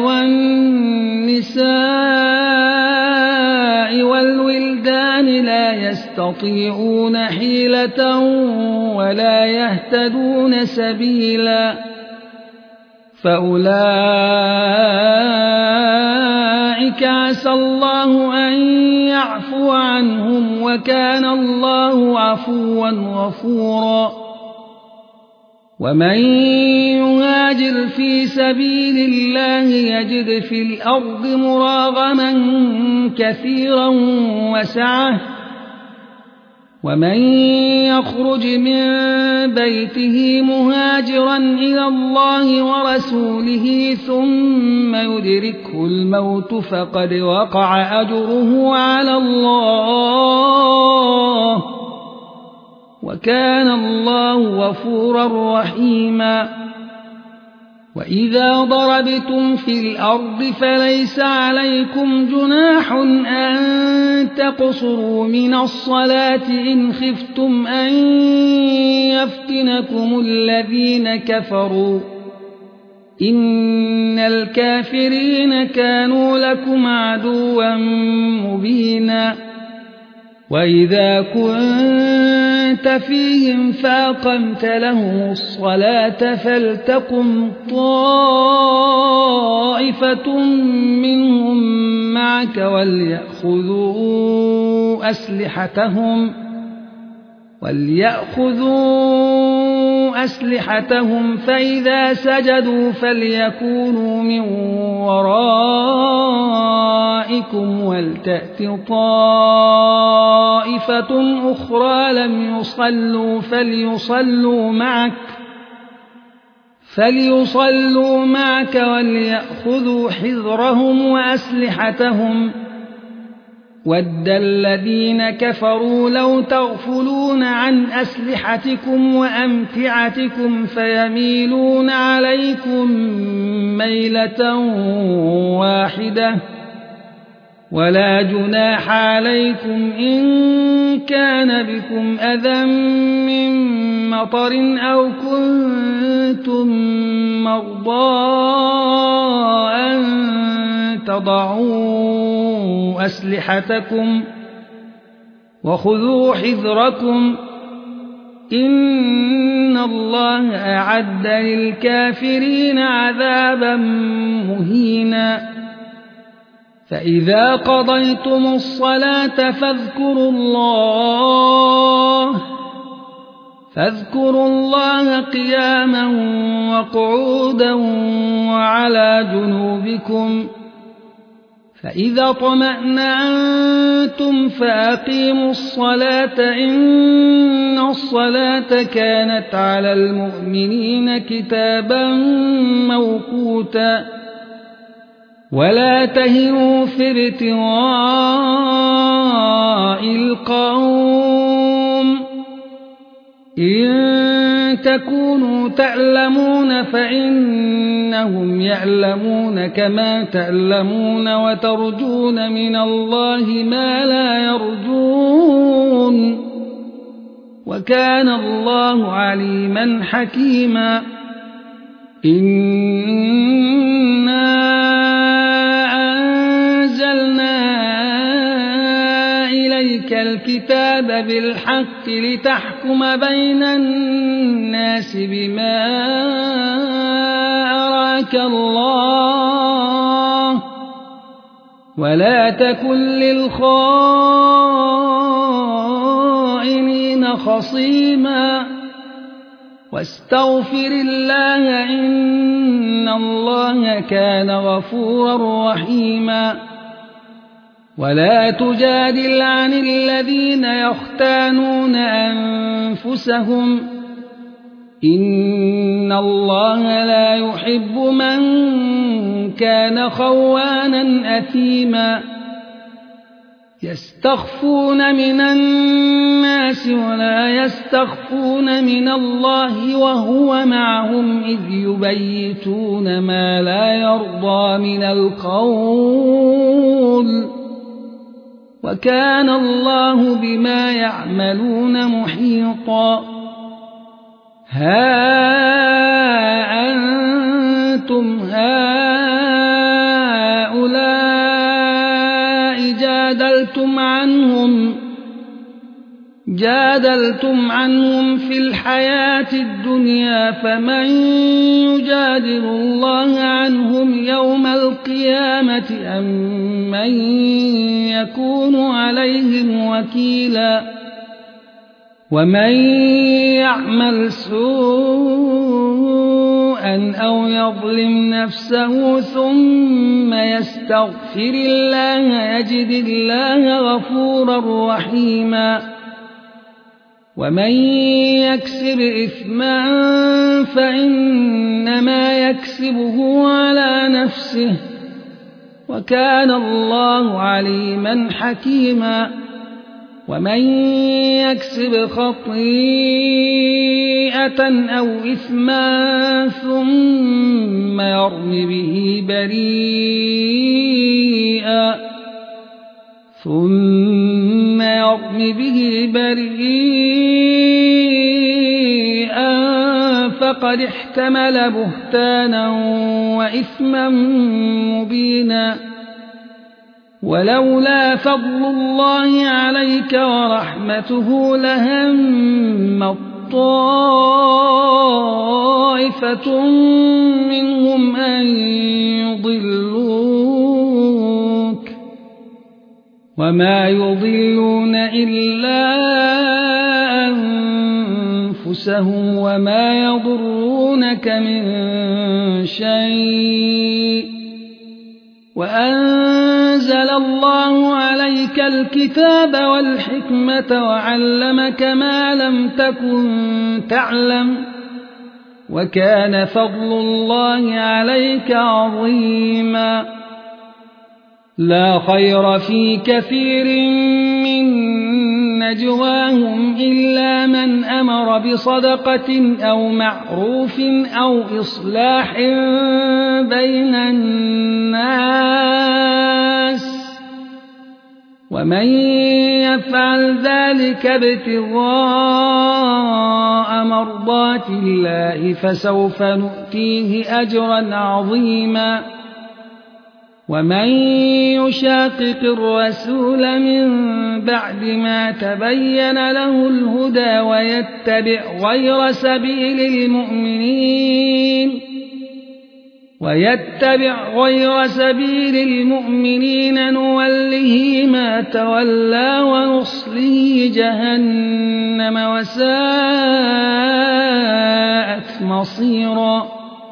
والنساء والولدان لا يستطيعون حيلة ولا يهتدون سبيلا فأولئك عسى الله أن يعفو عنهم وكان الله عفوا غفورا ومن يهاجر في سبيل الله يجد في الأرض مراغما كثيرا وسعة ومن يخرج من بيته مهاجرا إلى الله ورسوله ثم يدركه الموت فقد وقع أجره على الله وكان الله غفورا رحيما وإذا ضربتم في الأرض فليس عليكم جناح أن تقصروا من الصلاة إن خفتم أن يفتنكم الذين كفروا إن الكافرين كانوا لكم عدوا مبينا وإذا كنت فيهم فأقمت لهم الصلاة فلتقم طائفة منهم معك وليأخذوا أسلحتهم وليأخذوا أسلحتهم فإذا سجدوا فليكونوا من ورائكم ولتأت طائفة أخرى لم يصلوا فليصلوا معك فليصلوا معك وليأخذوا حذرهم وأسلحتهم ود الذين كفروا لو تغفلون عن أسلحتكم وأمتعتكم فيميلون عليكم ميلة واحدة ولا جناح عليكم إن كان بكم أذى من مطر أو كنتم مرضى أن تضعوا أسلحتكم وخذوا حذركم إن الله أعد للكافرين عذابا مهينا فإذا قضيتم الصلاة فاذكروا الله فاذكروا الله قياما وقعودا وعلى جنوبكم فإذا طمأنتم فأقيموا الصلاة إن الصلاة كانت على المؤمنين كتابا موقوتا ولا تهنوا في ابتغاء القوم إن تكونوا تعلمون فإنهم يعلمون كما تعلمون وترجون من الله ما لا يرجون وكان الله عليما حكيما إنا أنزلنا إليك الكتاب بالحق لتحكم بين الناس بما أراك الله ولا تكن للخائنين خصيما واستغفر الله إن الله كان غفورا رحيما ولا تجادل عن الذين يختانون أنفسهم إن الله لا يحب من كان خوانا أثيما يستخفون من الناس ولا يستخفون من الله وهو معهم إذ يبيتون ما لا يرضى من القول وكان الله بما يعملون محيطا ها أنتم هؤلاء جادلتم عنهم جادلتم عنهم في الحياة الدنيا فمن يجادل الله عنهم يوم القيامة أم من يكون عليهم وكيلا ومن يعمل سوءا أو يظلم نفسه ثم يستغفر الله يجد الله غفورا رحيما ومن يكسب إثما فإنما يكسبه على نفسه وكان الله عليما حكيما ومن يكسب خطيئة أو إثما ثم يرم به بريئا ثم يرم به بريئا فقد احتمل بهتانا وإثما مبينا ولولا فضل الله عليك ورحمته لهم طائفة منهم أن يضلوك وما يضلون إلا أنفسهم وما يضرونك من شيء وأنزل الله عليك الكتاب والحكمة وعلمك ما لم تكن تعلم وكان فضل الله عليك عظيما لا خير في كثير من نجواهم إلا من أمر بصدقة أو معروف أو إصلاح بين الناس ومن يفعل ذلك ابتغاء مرضات الله فسوف نؤتيه أجرا عظيما ومن يشاقق الرسول من بعد ما تبين له الهدى ويتبع غير سبيل المؤمنين ويتبع غير سبيل المؤمنين نوله ما تولى ونصله جهنم وساءت مصيرا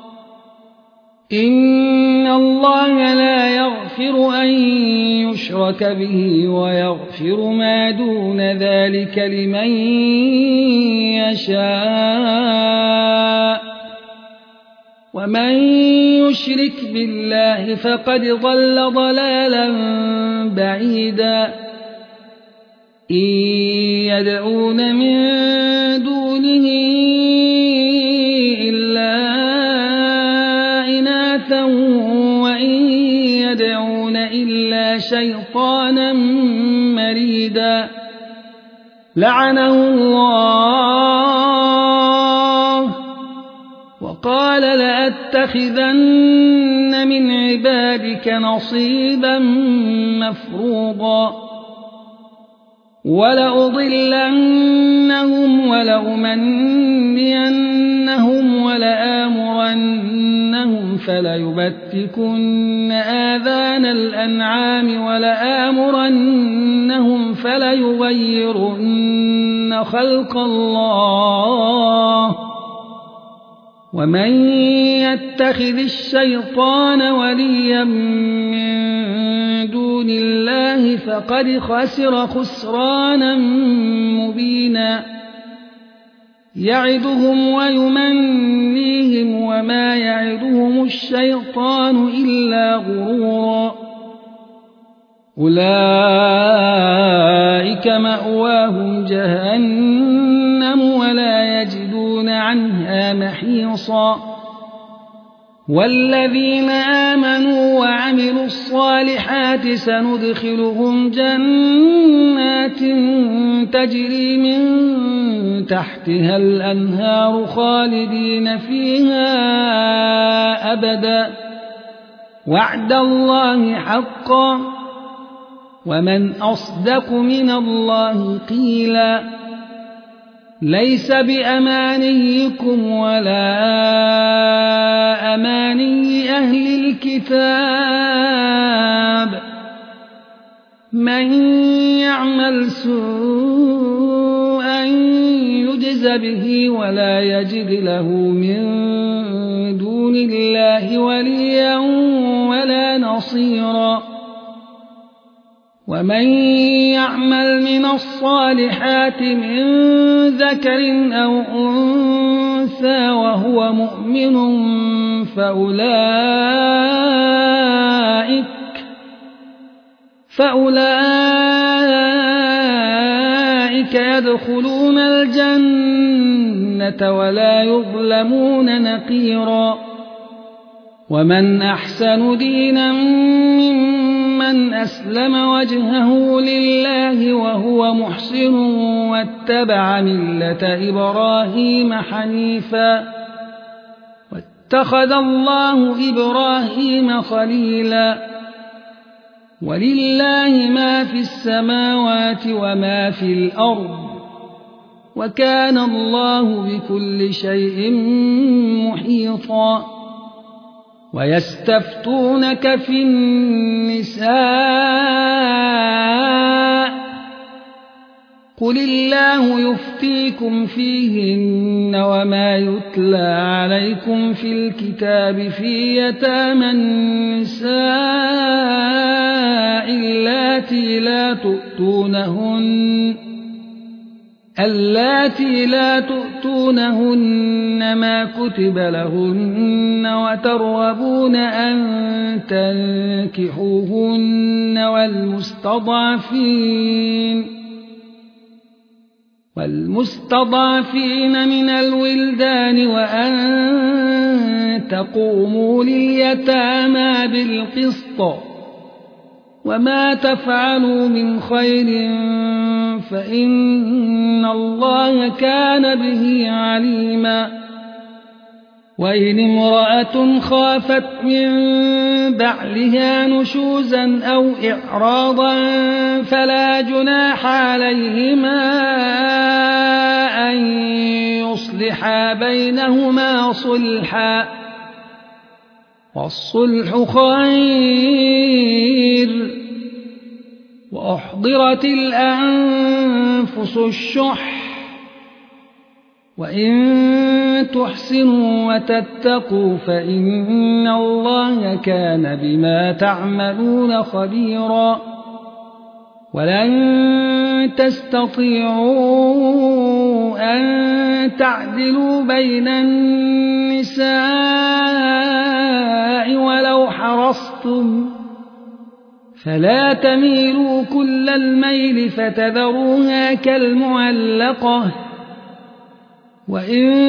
إن الله لا يغفر أن يشرك به ويغفر ما دون ذلك لمن يشاء ومن يشرك بالله فقد ضل ضلالا بعيدا إن يدعون من دونه لعنه الله وقال لأتخذن من عبادك نصيبا مفروضا ولأضلنهم ولأمنينهم ولآمرنهم فليبتكن آذان الأنعام ولآمرنهم فليغيرن خلق الله ومن يتخذ الشيطان وليا من دون الله فقد خسر خسرانا مبينا يعدهم ويمنيهم وما يعدهم الشيطان إلا غرورا أولئك مأواهم جهنم ولا يجدون عنها محيصا والذين آمنوا وعملوا الصالحات سندخلهم جنات تجري من تحتها الأنهار خالدين فيها أبدا وعد الله حقا ومن أصدق من الله قيلا ليس بأمانيكم ولا أماني أهل الكتاب من يعمل سوءا يجز به ولا يجد له من دون الله وليا ولا نصيرا ومن يعمل من الصالحات من ذكر أو أنثى وهو مؤمن فأولئك, فأولئك يدخلون الجنة ولا يظلمون نقيرا ومن أحسن دينا ممن أسلم وجهه لله وهو محسن واتبع ملة إبراهيم حنيفا واتخذ الله إبراهيم خليلا ولله ما في السماوات وما في الأرض وكان الله بكل شيء محيطا ويستفتونك في النساء قل الله يفتيكم فيهن وما يتلى عليكم في الكتاب في يتامى النساء اللاتي لا تؤتونهن اللاتي لا تؤتونهن ما كتب لهن وترغبون أن تنكحوهن والمستضعفين والمستضعفين من الولدان وأن تقوموا لليتامى بالقسط وما تفعلوا من خير فإن الله كان به عليما وإن امرأة خافت من بعلها نشوزا أو إعراضا فلا جناح عليهما أن يصلحا بينهما صلحا والصلح خير وأحضرت الأنفس الشح وإن تحسنوا وتتقوا فإن الله كان بما تعملون خبيرا ولن تستطيعوا أن تعدلوا بين النساء ولو حرصتم فلا تميلوا كل الميل فتذروها كالمعلقة وإن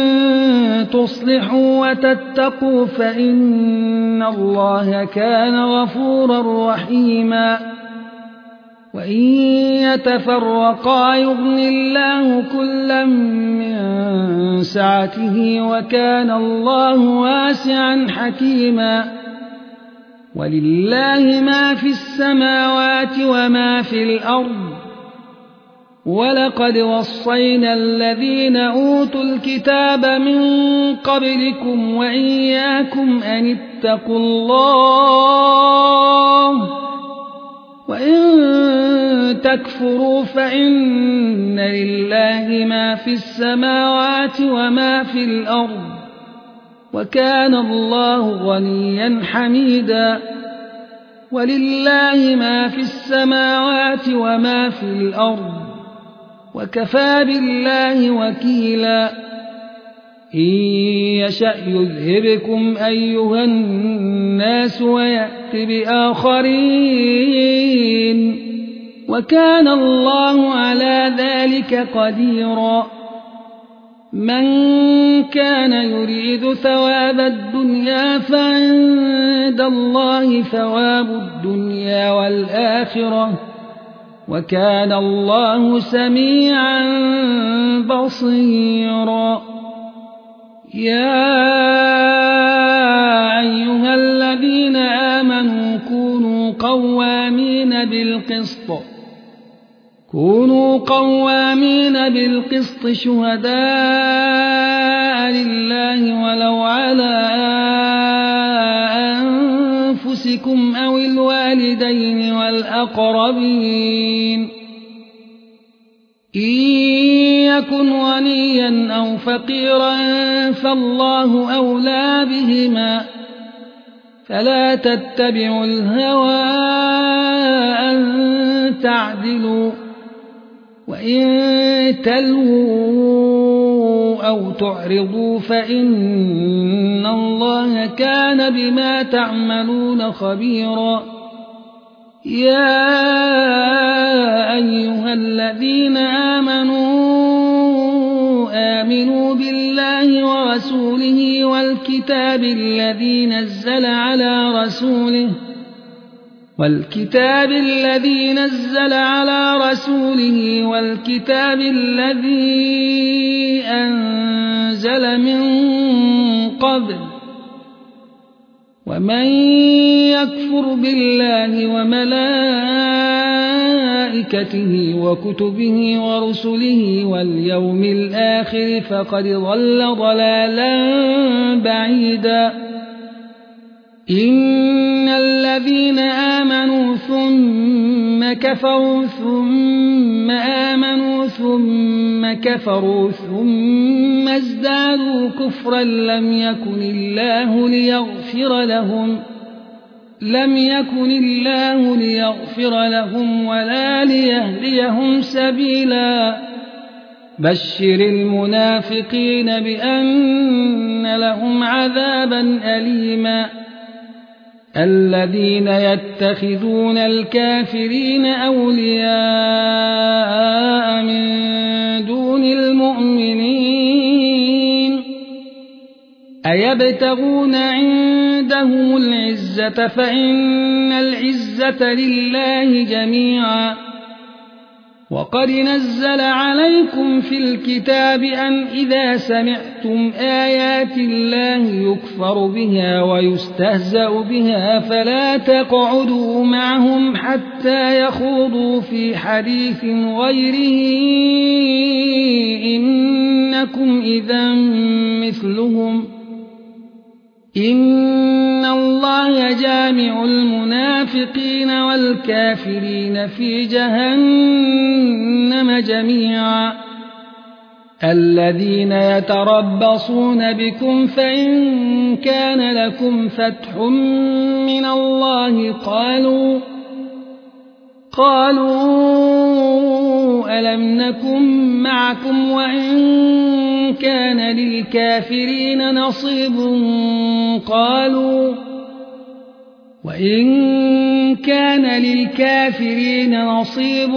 تصلحوا وتتقوا فإن الله كان غفورا رحيما وإن يتفرقا يغن الله كلا من سعته وكان الله واسعا حكيما ولله ما في السماوات وما في الأرض ولقد وصينا الذين أوتوا الكتاب من قبلكم وإياكم أن اتقوا الله وإن تكفروا فإن لله ما في السماوات وما في الأرض وكان الله غنيا حميدا ولله ما في السماوات وما في الأرض وكفى بالله وكيلا إن يشأ يذهبكم أيها الناس ويأت بآخرين وكان الله على ذلك قديرا من كان يريد ثواب الدنيا فعند الله ثواب الدنيا والآخرة وكان الله سميعا بصيرا يا أيها الذين آمنوا كونوا قوامين بالقسط كونوا قوامين بالقسط شهداء لله ولو على أنفسكم أو الوالدين والأقربين إن يكن غنيا أو فقيرا فالله أولى بهما فلا تتبعوا الهوى أن تعدلوا وإن تلووا أو تعرضوا فإن الله كان بما تعملون خبيرا يا أيها الذين آمنوا آمنوا بالله ورسوله والكتاب الذي نزل على رسوله والكتاب الذي نزل على رسوله والكتاب الذي أنزل من قبل ومن يكفر بالله وملائكته وكتبه ورسله واليوم الآخر فقد ضل ضلالا بعيدا إن الذين آمنوا ثم كفروا ثم آمنوا ثم كفروا ثم ازدادوا كفرا لم يكن الله ليغفر لهم لم يكن الله ليغفر لهم ولا ليهديهم سبيلا بشر المنافقين بأن لهم عذابا أليما الذين يتخذون الكافرين أولياء من دون المؤمنين أيبتغون عندهم العزة فإن العزة لله جميعا وقد نزل عليكم في الكتاب أن إذا سمعتم آيات الله يكفر بها ويستهزأ بها فلا تقعدوا معهم حتى يخوضوا في حديث غيره إنكم إذا مثلهم إن الله جامع المنافقين والكافرين في جهنم جميعا الذين يتربصون بكم فإن كان لكم فتح من الله قالوا قالوا ألم نكن معكم وإن كان للكافرين نصيب قالوا وإن كان للكافرين نصيب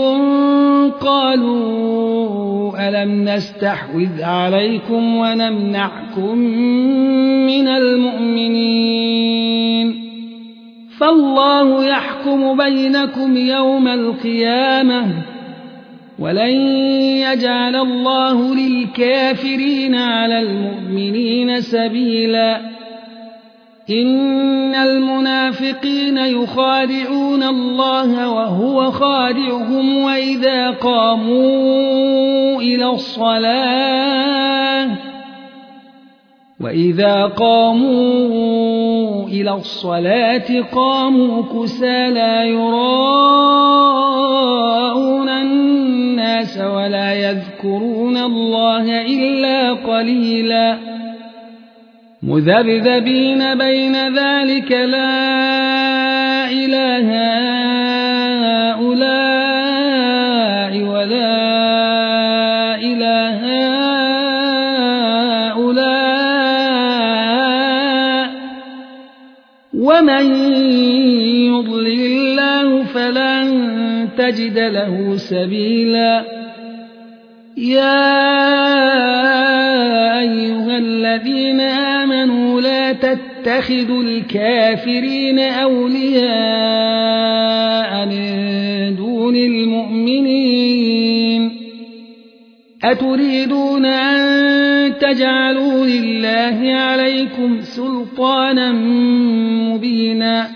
قالوا ألم نستحوذ عليكم ونمنعكم من المؤمنين فالله يحكم بينكم يوم القيامة ولن يجعل الله للكافرين على المؤمنين سبيلا إن المنافقين يخادعون الله وهو خادعهم وإذا قاموا إلى الصلاة وإذا قاموا إلى الصلاة قاموا كسالى يراءون الناس ولا يذكرون الله إلا قليلا مذبذبين بين ذلك لا إله هؤلاء ولا إله هؤلاء ومن يضلل الله فلن تجد له سبيلا يا أيها الذين آمنوا لا تتخذوا الكافرين أولياء من دون المؤمنين أتريدون أن تجعلوا لله عليكم سلطانا مبينا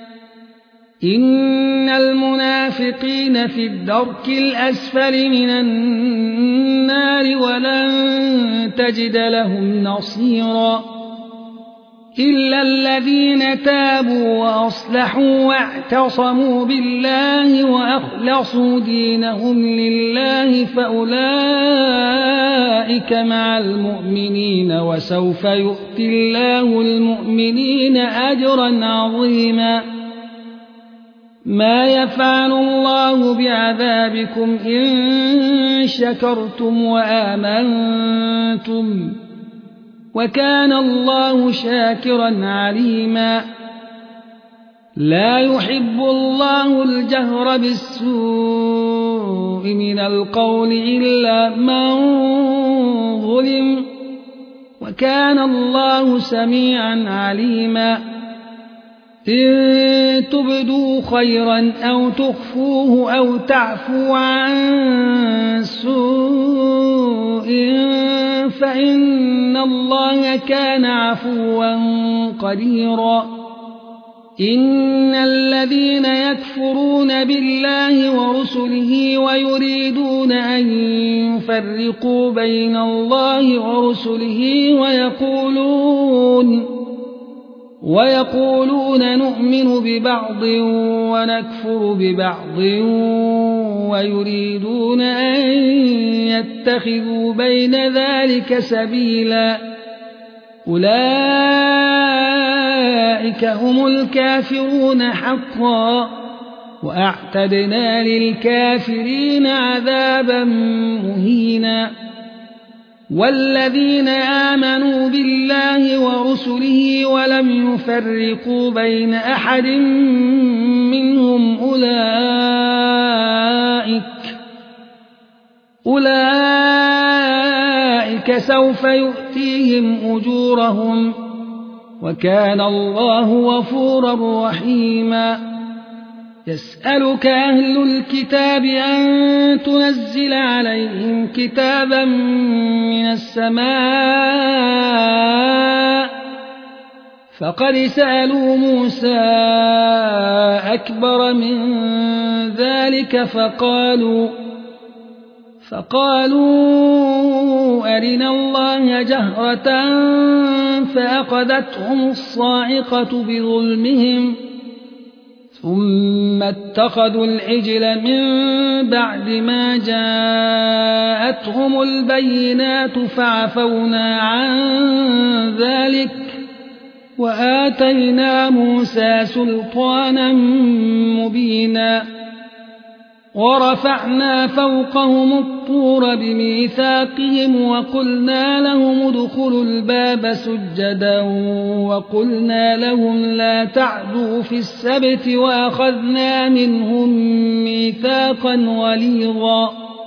إن المنافقين في الدرك الأسفل من النار ولن تجد لهم نصيرا إلا الذين تابوا وأصلحوا واعتصموا بالله وأخلصوا دينهم لله فأولئك مع المؤمنين وسوف يؤتي الله المؤمنين أجرا عظيما ما يفعل الله بعذابكم إن شكرتم وآمنتم وكان الله شاكرا عليما لا يحب الله الجهر بالسوء من القول إلا من ظلم وكان الله سميعا عليما إن تبدوا خيرا أو تخفوه أو تعفوا عن سوء فإن الله كان عفوا قديرا إن الذين يكفرون بالله ورسله ويريدون أن يفرقوا بين الله ورسله ويقولون ويقولون نؤمن ببعض ونكفر ببعض ويريدون أن يتخذوا بين ذلك سبيلا أولئك هم الكافرون حقا وأعتدنا للكافرين عذابا مهينا والذين آمنوا بالله ورسله ولم يفرقوا بين أحد منهم أولئك أولئك سوف يؤتيهم أجورهم وكان الله غفورا رحيما يسألك أهل الكتاب أن تنزل عليهم كتابا من السماء فقد سألوا موسى أكبر من ذلك فقالوا فقالوا أرنا الله جهرة فأخذتهم الصاعقة بظلمهم ثم اتخذوا العجل من بعد ما جاءتهم البينات فعفونا عن ذلك وآتينا موسى سلطانا مبينا ورفعنا فوقهم الطور بميثاقهم وقلنا لهم ادخلوا الباب سجدا وقلنا لهم لا تعدوا في السبت وأخذنا منهم ميثاقا غليظا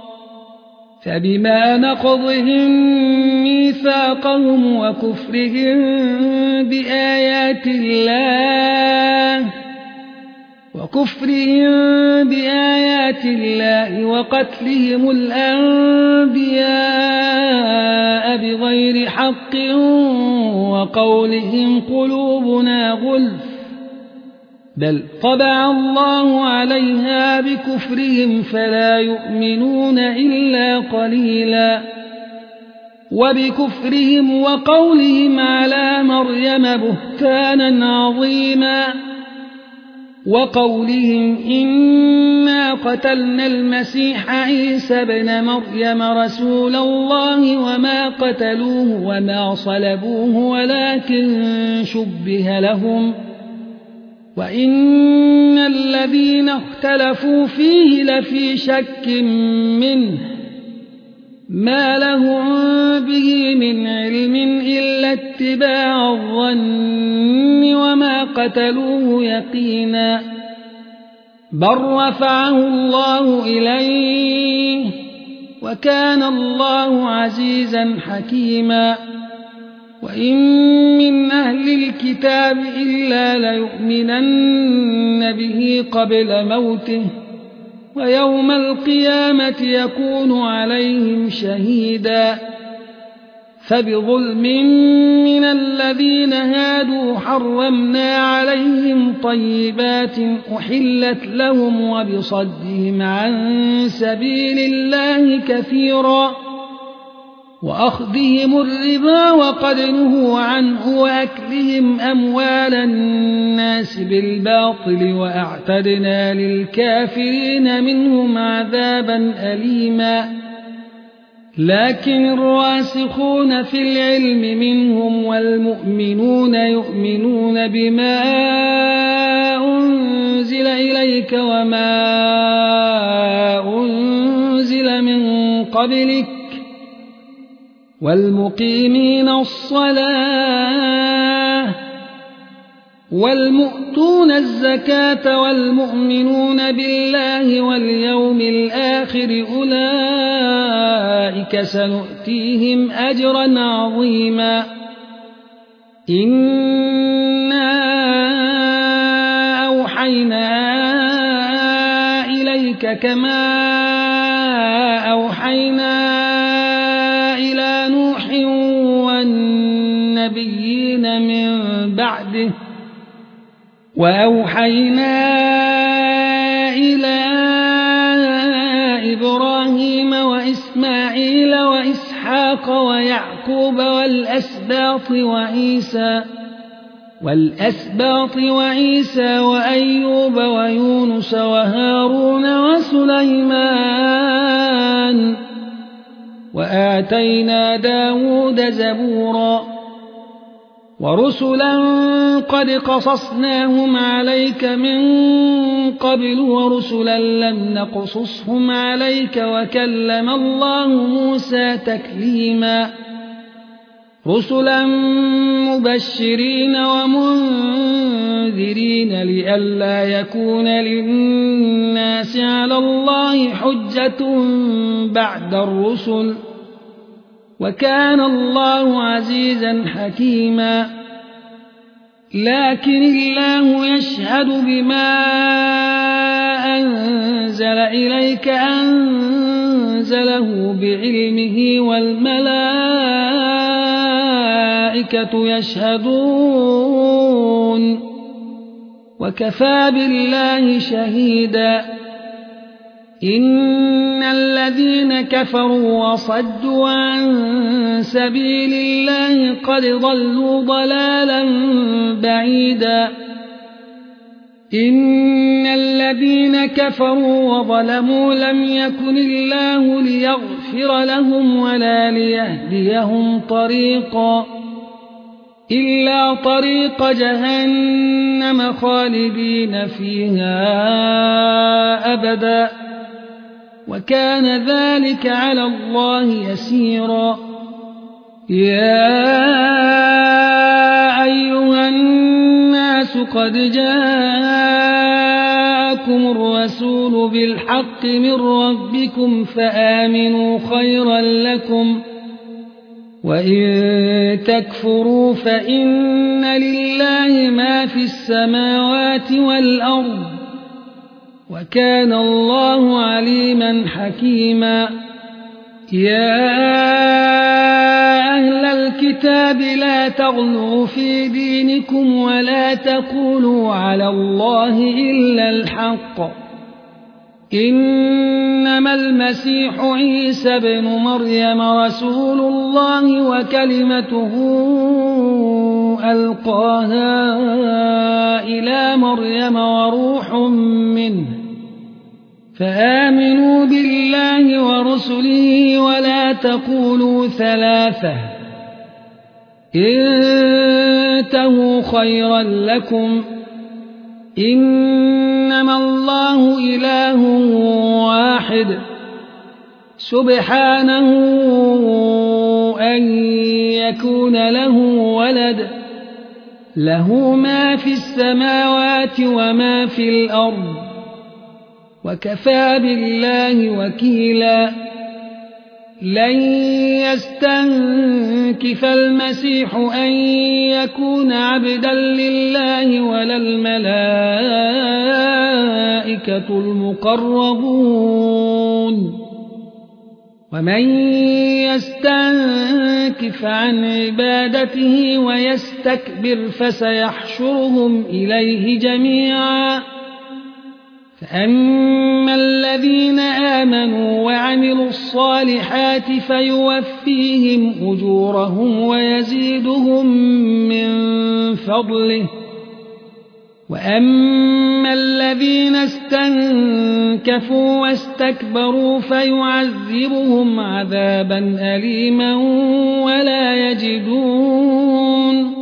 فبما نقضهم ميثاقهم وكفرهم بآيات الله وكفرهم بآيات الله وقتلهم الأنبياء بغير حق وقولهم قلوبنا غلف بل طبع الله عليها بكفرهم فلا يؤمنون إلا قليلا وبكفرهم وقولهم على مريم بهتانا عظيما وقولهم إنا قتلنا المسيح عيسى ابن مريم رسول الله وما قتلوه وما صلبوه ولكن شبه لهم وإن الذين اختلفوا فيه لفي شك منه ما لهم به من علم إلا اتباع الظن وما قتلوه يقينا بل رفعه الله إليه وكان الله عزيزا حكيما وإن من أهل الكتاب إلا ليؤمنن به قبل موته ويوم القيامة يكون عليهم شهيدا فبظلم من الذين هادوا حرمنا عليهم طيبات أحلت لهم وبصدهم عن سبيل الله كثيرا وأخذهم الربا وقد نهوا عنه وأكلهم أموال الناس بالباطل وأعتدنا للكافرين منهم عذابا أليما لكن الراسخون في العلم منهم والمؤمنون يؤمنون بما أنزل إليك وما أنزل من قبلك والمقيمين الصلاة والمؤتون الزكاة والمؤمنون بالله واليوم الآخر أولئك سنؤتيهم أجرا عظيما إنا أوحينا إليك كما أوحينا والنبيين من بعده وأوحينا إلى إبراهيم وإسماعيل وإسحاق ويعقوب والأسباط وعيسى والأسباط وعيسى وأيوب ويونس وهارون وسليمان وآتينا داود زبورا ورسلا قد قصصناهم عليك من قبل ورسلا لم نقصصهم عليك وكلم الله موسى تكليما رسلا مبشرين ومنذرين لئلا يكون للناس على الله حجة بعد الرسل وكان الله عزيزا حكيما لكن الله يشهد بما أنزل إليك أنزله بعلمه والملائكة يشهدون وكفى بالله شهيدا إن الذين كفروا وصدوا عن سبيل الله قد ضلوا ضلالا بعيدا إن الذين كفروا وظلموا لم يكن الله ليغفر لهم ولا ليهديهم طريقا إلا طريق جهنم خالدين فيها أبدا وكان ذلك على الله يسيرا يا أيها الناس قد جاءكم الرسول بالحق من ربكم فآمنوا خيرا لكم وإن تكفروا فإن لله ما في السماوات والأرض وكان الله عليما حكيما. يا أهل الكتاب لا تغلوا في دينكم ولا تقولوا على الله إلا الحق، إنما المسيح عيسى ابن مريم رسول الله وكلمته ألقاها إلى مريم وروح منه، فآمنوا بالله ورسله ولا تقولوا ثلاثة، انتهوا خيرا لكم، إنما الله إله واحد سبحانه أن يكون له ولد، له ما في السماوات وما في الأرض، وكفى بالله وكيلا. لن يستنكف المسيح أن يكون عبدا لله ولا الملائكة المقربون، ومن يستنكف عن عبادته ويستكبر فسيحشرهم إليه جميعا. فأما الذين آمنوا وعملوا الصالحات فيوفيهم أجورهم ويزيدهم من فضله، وأما الذين استنكفوا واستكبروا فيعذبهم عذابا أليما ولا يجدون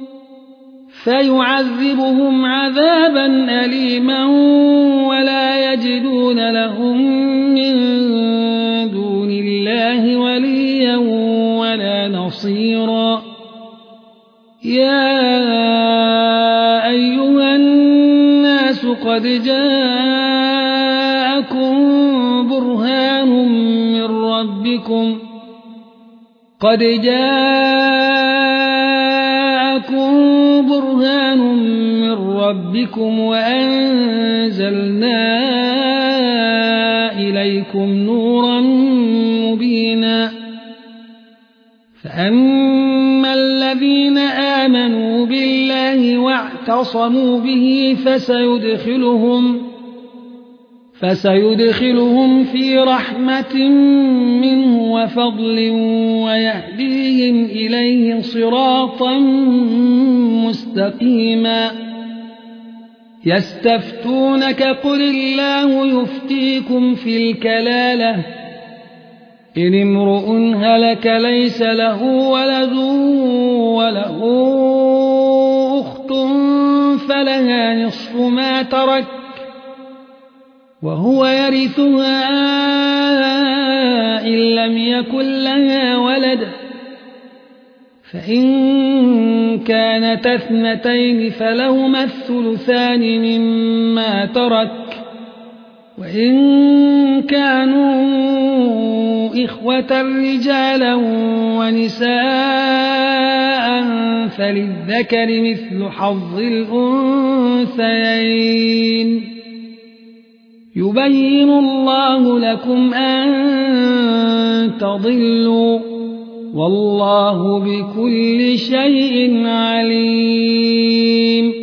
فيعذبهم عذابا أليما ولا يجدون لهم من دون الله وليا ولا نصيرا. يا أيها الناس قد جاءكم برهان من ربكم قد جاءكم برهان من ربكم وأنزلنا إليكم نورا مبينا. فأما الذين آمنوا بالله واعتصموا به فسيدخلهم فسيدخلهم في رحمة منه وفضل ويهديهم إليه صراطا مستقيما. يستفتونك قل الله يفتيكم في الكلالة، إن امرؤ هلك ليس له ولد وله أخت فلها نصف ما ترك وهو يرثها إن لم يكن لها ولد، فإن كانت اثنتين فلهما الثلثان مما ترك، وإن كانوا إخوة رجالا ونساء فللذكر مثل حظ الأنثيين. يبين الله لكم أن تضلوا والله بكل شيء عليم.